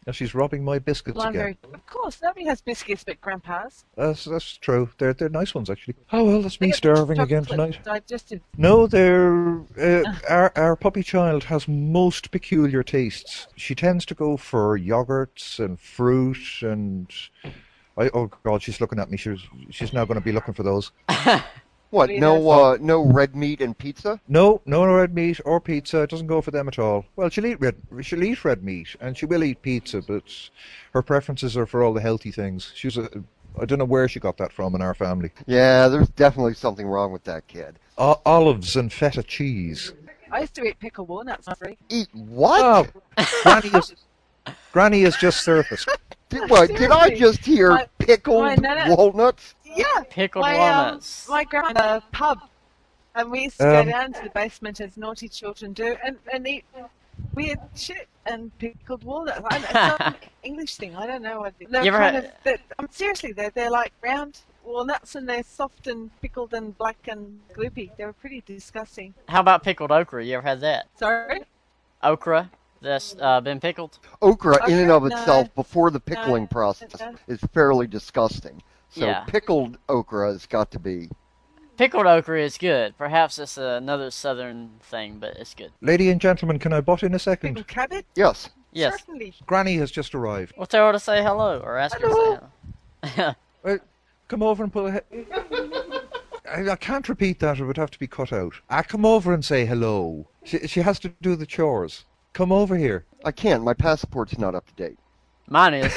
Now she's robbing my biscuits Well, I'm again. very, of course, nobody has biscuits but Grandpa's. That's that's true. They're they're nice ones actually. Oh well, that's me starving again tonight. Digestive. No, they're uh, our our puppy child has most peculiar tastes. She tends to go for yogurts and fruit and. I, oh God, she's looking at me. She's she's now going to be looking for those. What? No, uh, no red meat and pizza? No, no red meat or pizza. It doesn't go for them at all. Well, she'll eat red. She'll eat red meat and she will eat pizza, but her preferences are for all the healthy things. She's a. I don't know where she got that from in our family. Yeah, there's definitely something wrong with that kid. Uh, olives and feta cheese. I used to eat pickled walnuts. Free. Eat what? Oh, Granny is. Granny is just surfaced. Did, what, did I just hear My- pickled my nana- walnuts? Yeah. Pickled my, walnuts. Um, my grandma pub, and we used to Um, go down to the basement as naughty children do, and, and eat weird shit and pickled walnuts. I, it's some English thing. I don't know what. it is. They're You ever kind had- of. They're, um, seriously, they're they're like round walnuts, and they're soft and pickled and black and gloopy. They were pretty disgusting. How about pickled okra? You ever had that? Sorry. Okra that's uh, been pickled? Okra, in and of Okra? No. itself, before the pickling No. process, No. is fairly disgusting. So Yeah. pickled okra has got to be... Pickled okra is good. Perhaps it's another southern thing, but it's good. Lady and gentlemen, can I butt in a second? Pickled cabbage. Yes. Yes. Certainly. Granny has just arrived. We'll tell her to say hello or ask her to say hello. Well, come over and put a. He- I, I can't repeat that. It would have to be cut out. Ah, come over and say hello. She she has to do the chores. Come over here. I can't. My passport's not up to date. Mine is.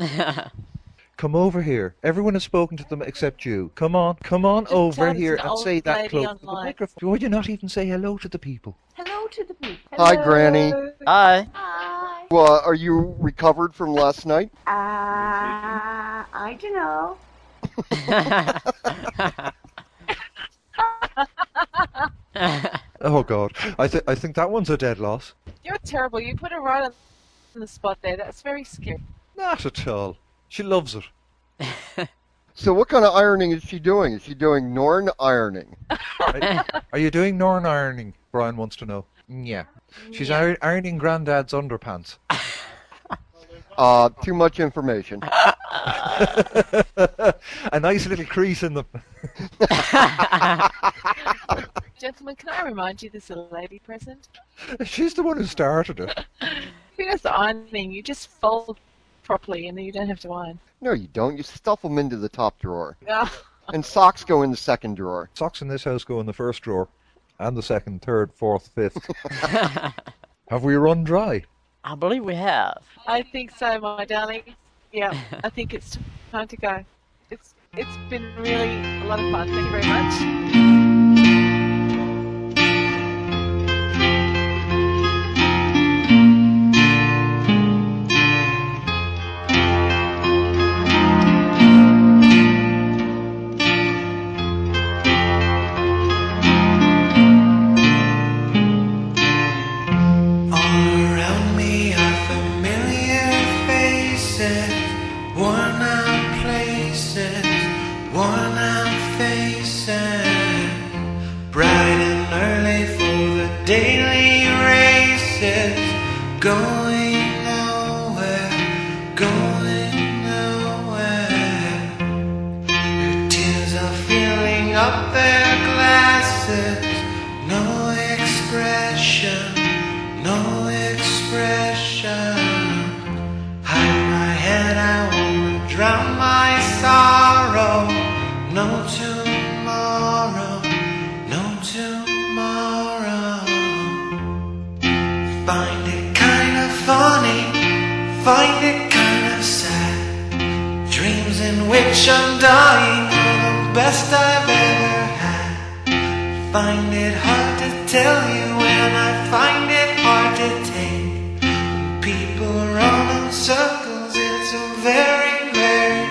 Come over here. Everyone has spoken to them except you. Come on, come on Just over tell here this and old say that lady close to the online. microphone. Would you not even say hello to the people? Hello to the people. Hi, Granny. Hi. Hi. Well, are you recovered from last night? Uh, I don't know. Oh God, I think I think that one's a dead loss. You're terrible. You put her right on the spot there. That's very scary. Not at all. She loves it. So what kind of ironing is she doing? Is she doing Norn ironing? Are, are you doing Norn ironing? Brian wants to know. Yeah. She's ir- ironing Granddad's underpants. Uh, too much information. A nice little crease in them. Gentlemen, can I remind you there's a lady present? She's the one who started it. Who does the ironing? You just fold properly and then you don't have to iron. No, you don't. You stuff them into the top drawer. Yeah. And socks go in the second drawer. Socks in this house go in the first drawer, and the second, third, fourth, fifth. Have we run dry? I believe we have. I think so, my darling. Yeah, I think it's time to go. It's It's been really a lot of fun. Thank you very much. Going nowhere, going nowhere. Your tears are filling up their glasses. No expression, no expression. Hide my head, I wanna drown my sorrow. No tomorrow, no tomorrow. Find it funny, find it kind of sad. Dreams in which I'm dying are the best I've ever had. Find it hard to tell you when I find it hard to take. When people run in circles, it's a very, very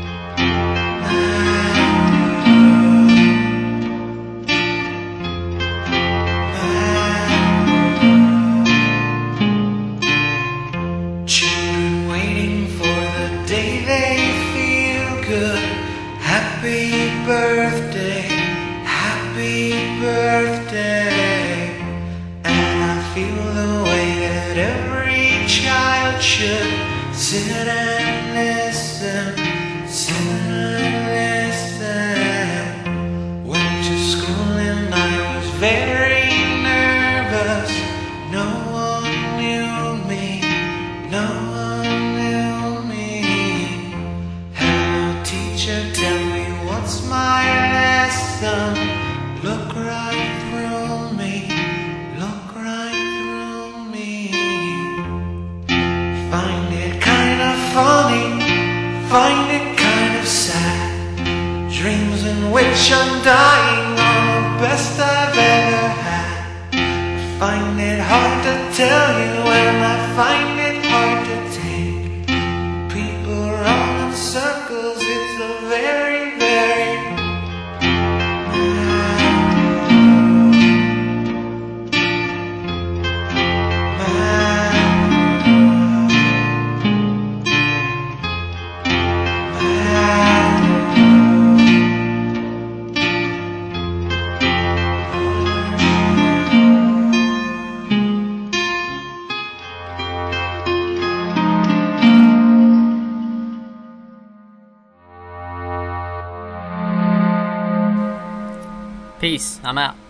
happy birthday, happy birthday. And I feel the way that every child should. very nervous. No one knew me, no one knew me. Hello teacher, tell me what's my lesson. Look right through me, look right through me. Find it kind of funny, find it kind of sad. Dreams in which I'm dying are the best I've ever had. I find it hard to tell you and I find it hard to take. People run in circles, it's a very, very Peace. I'm out.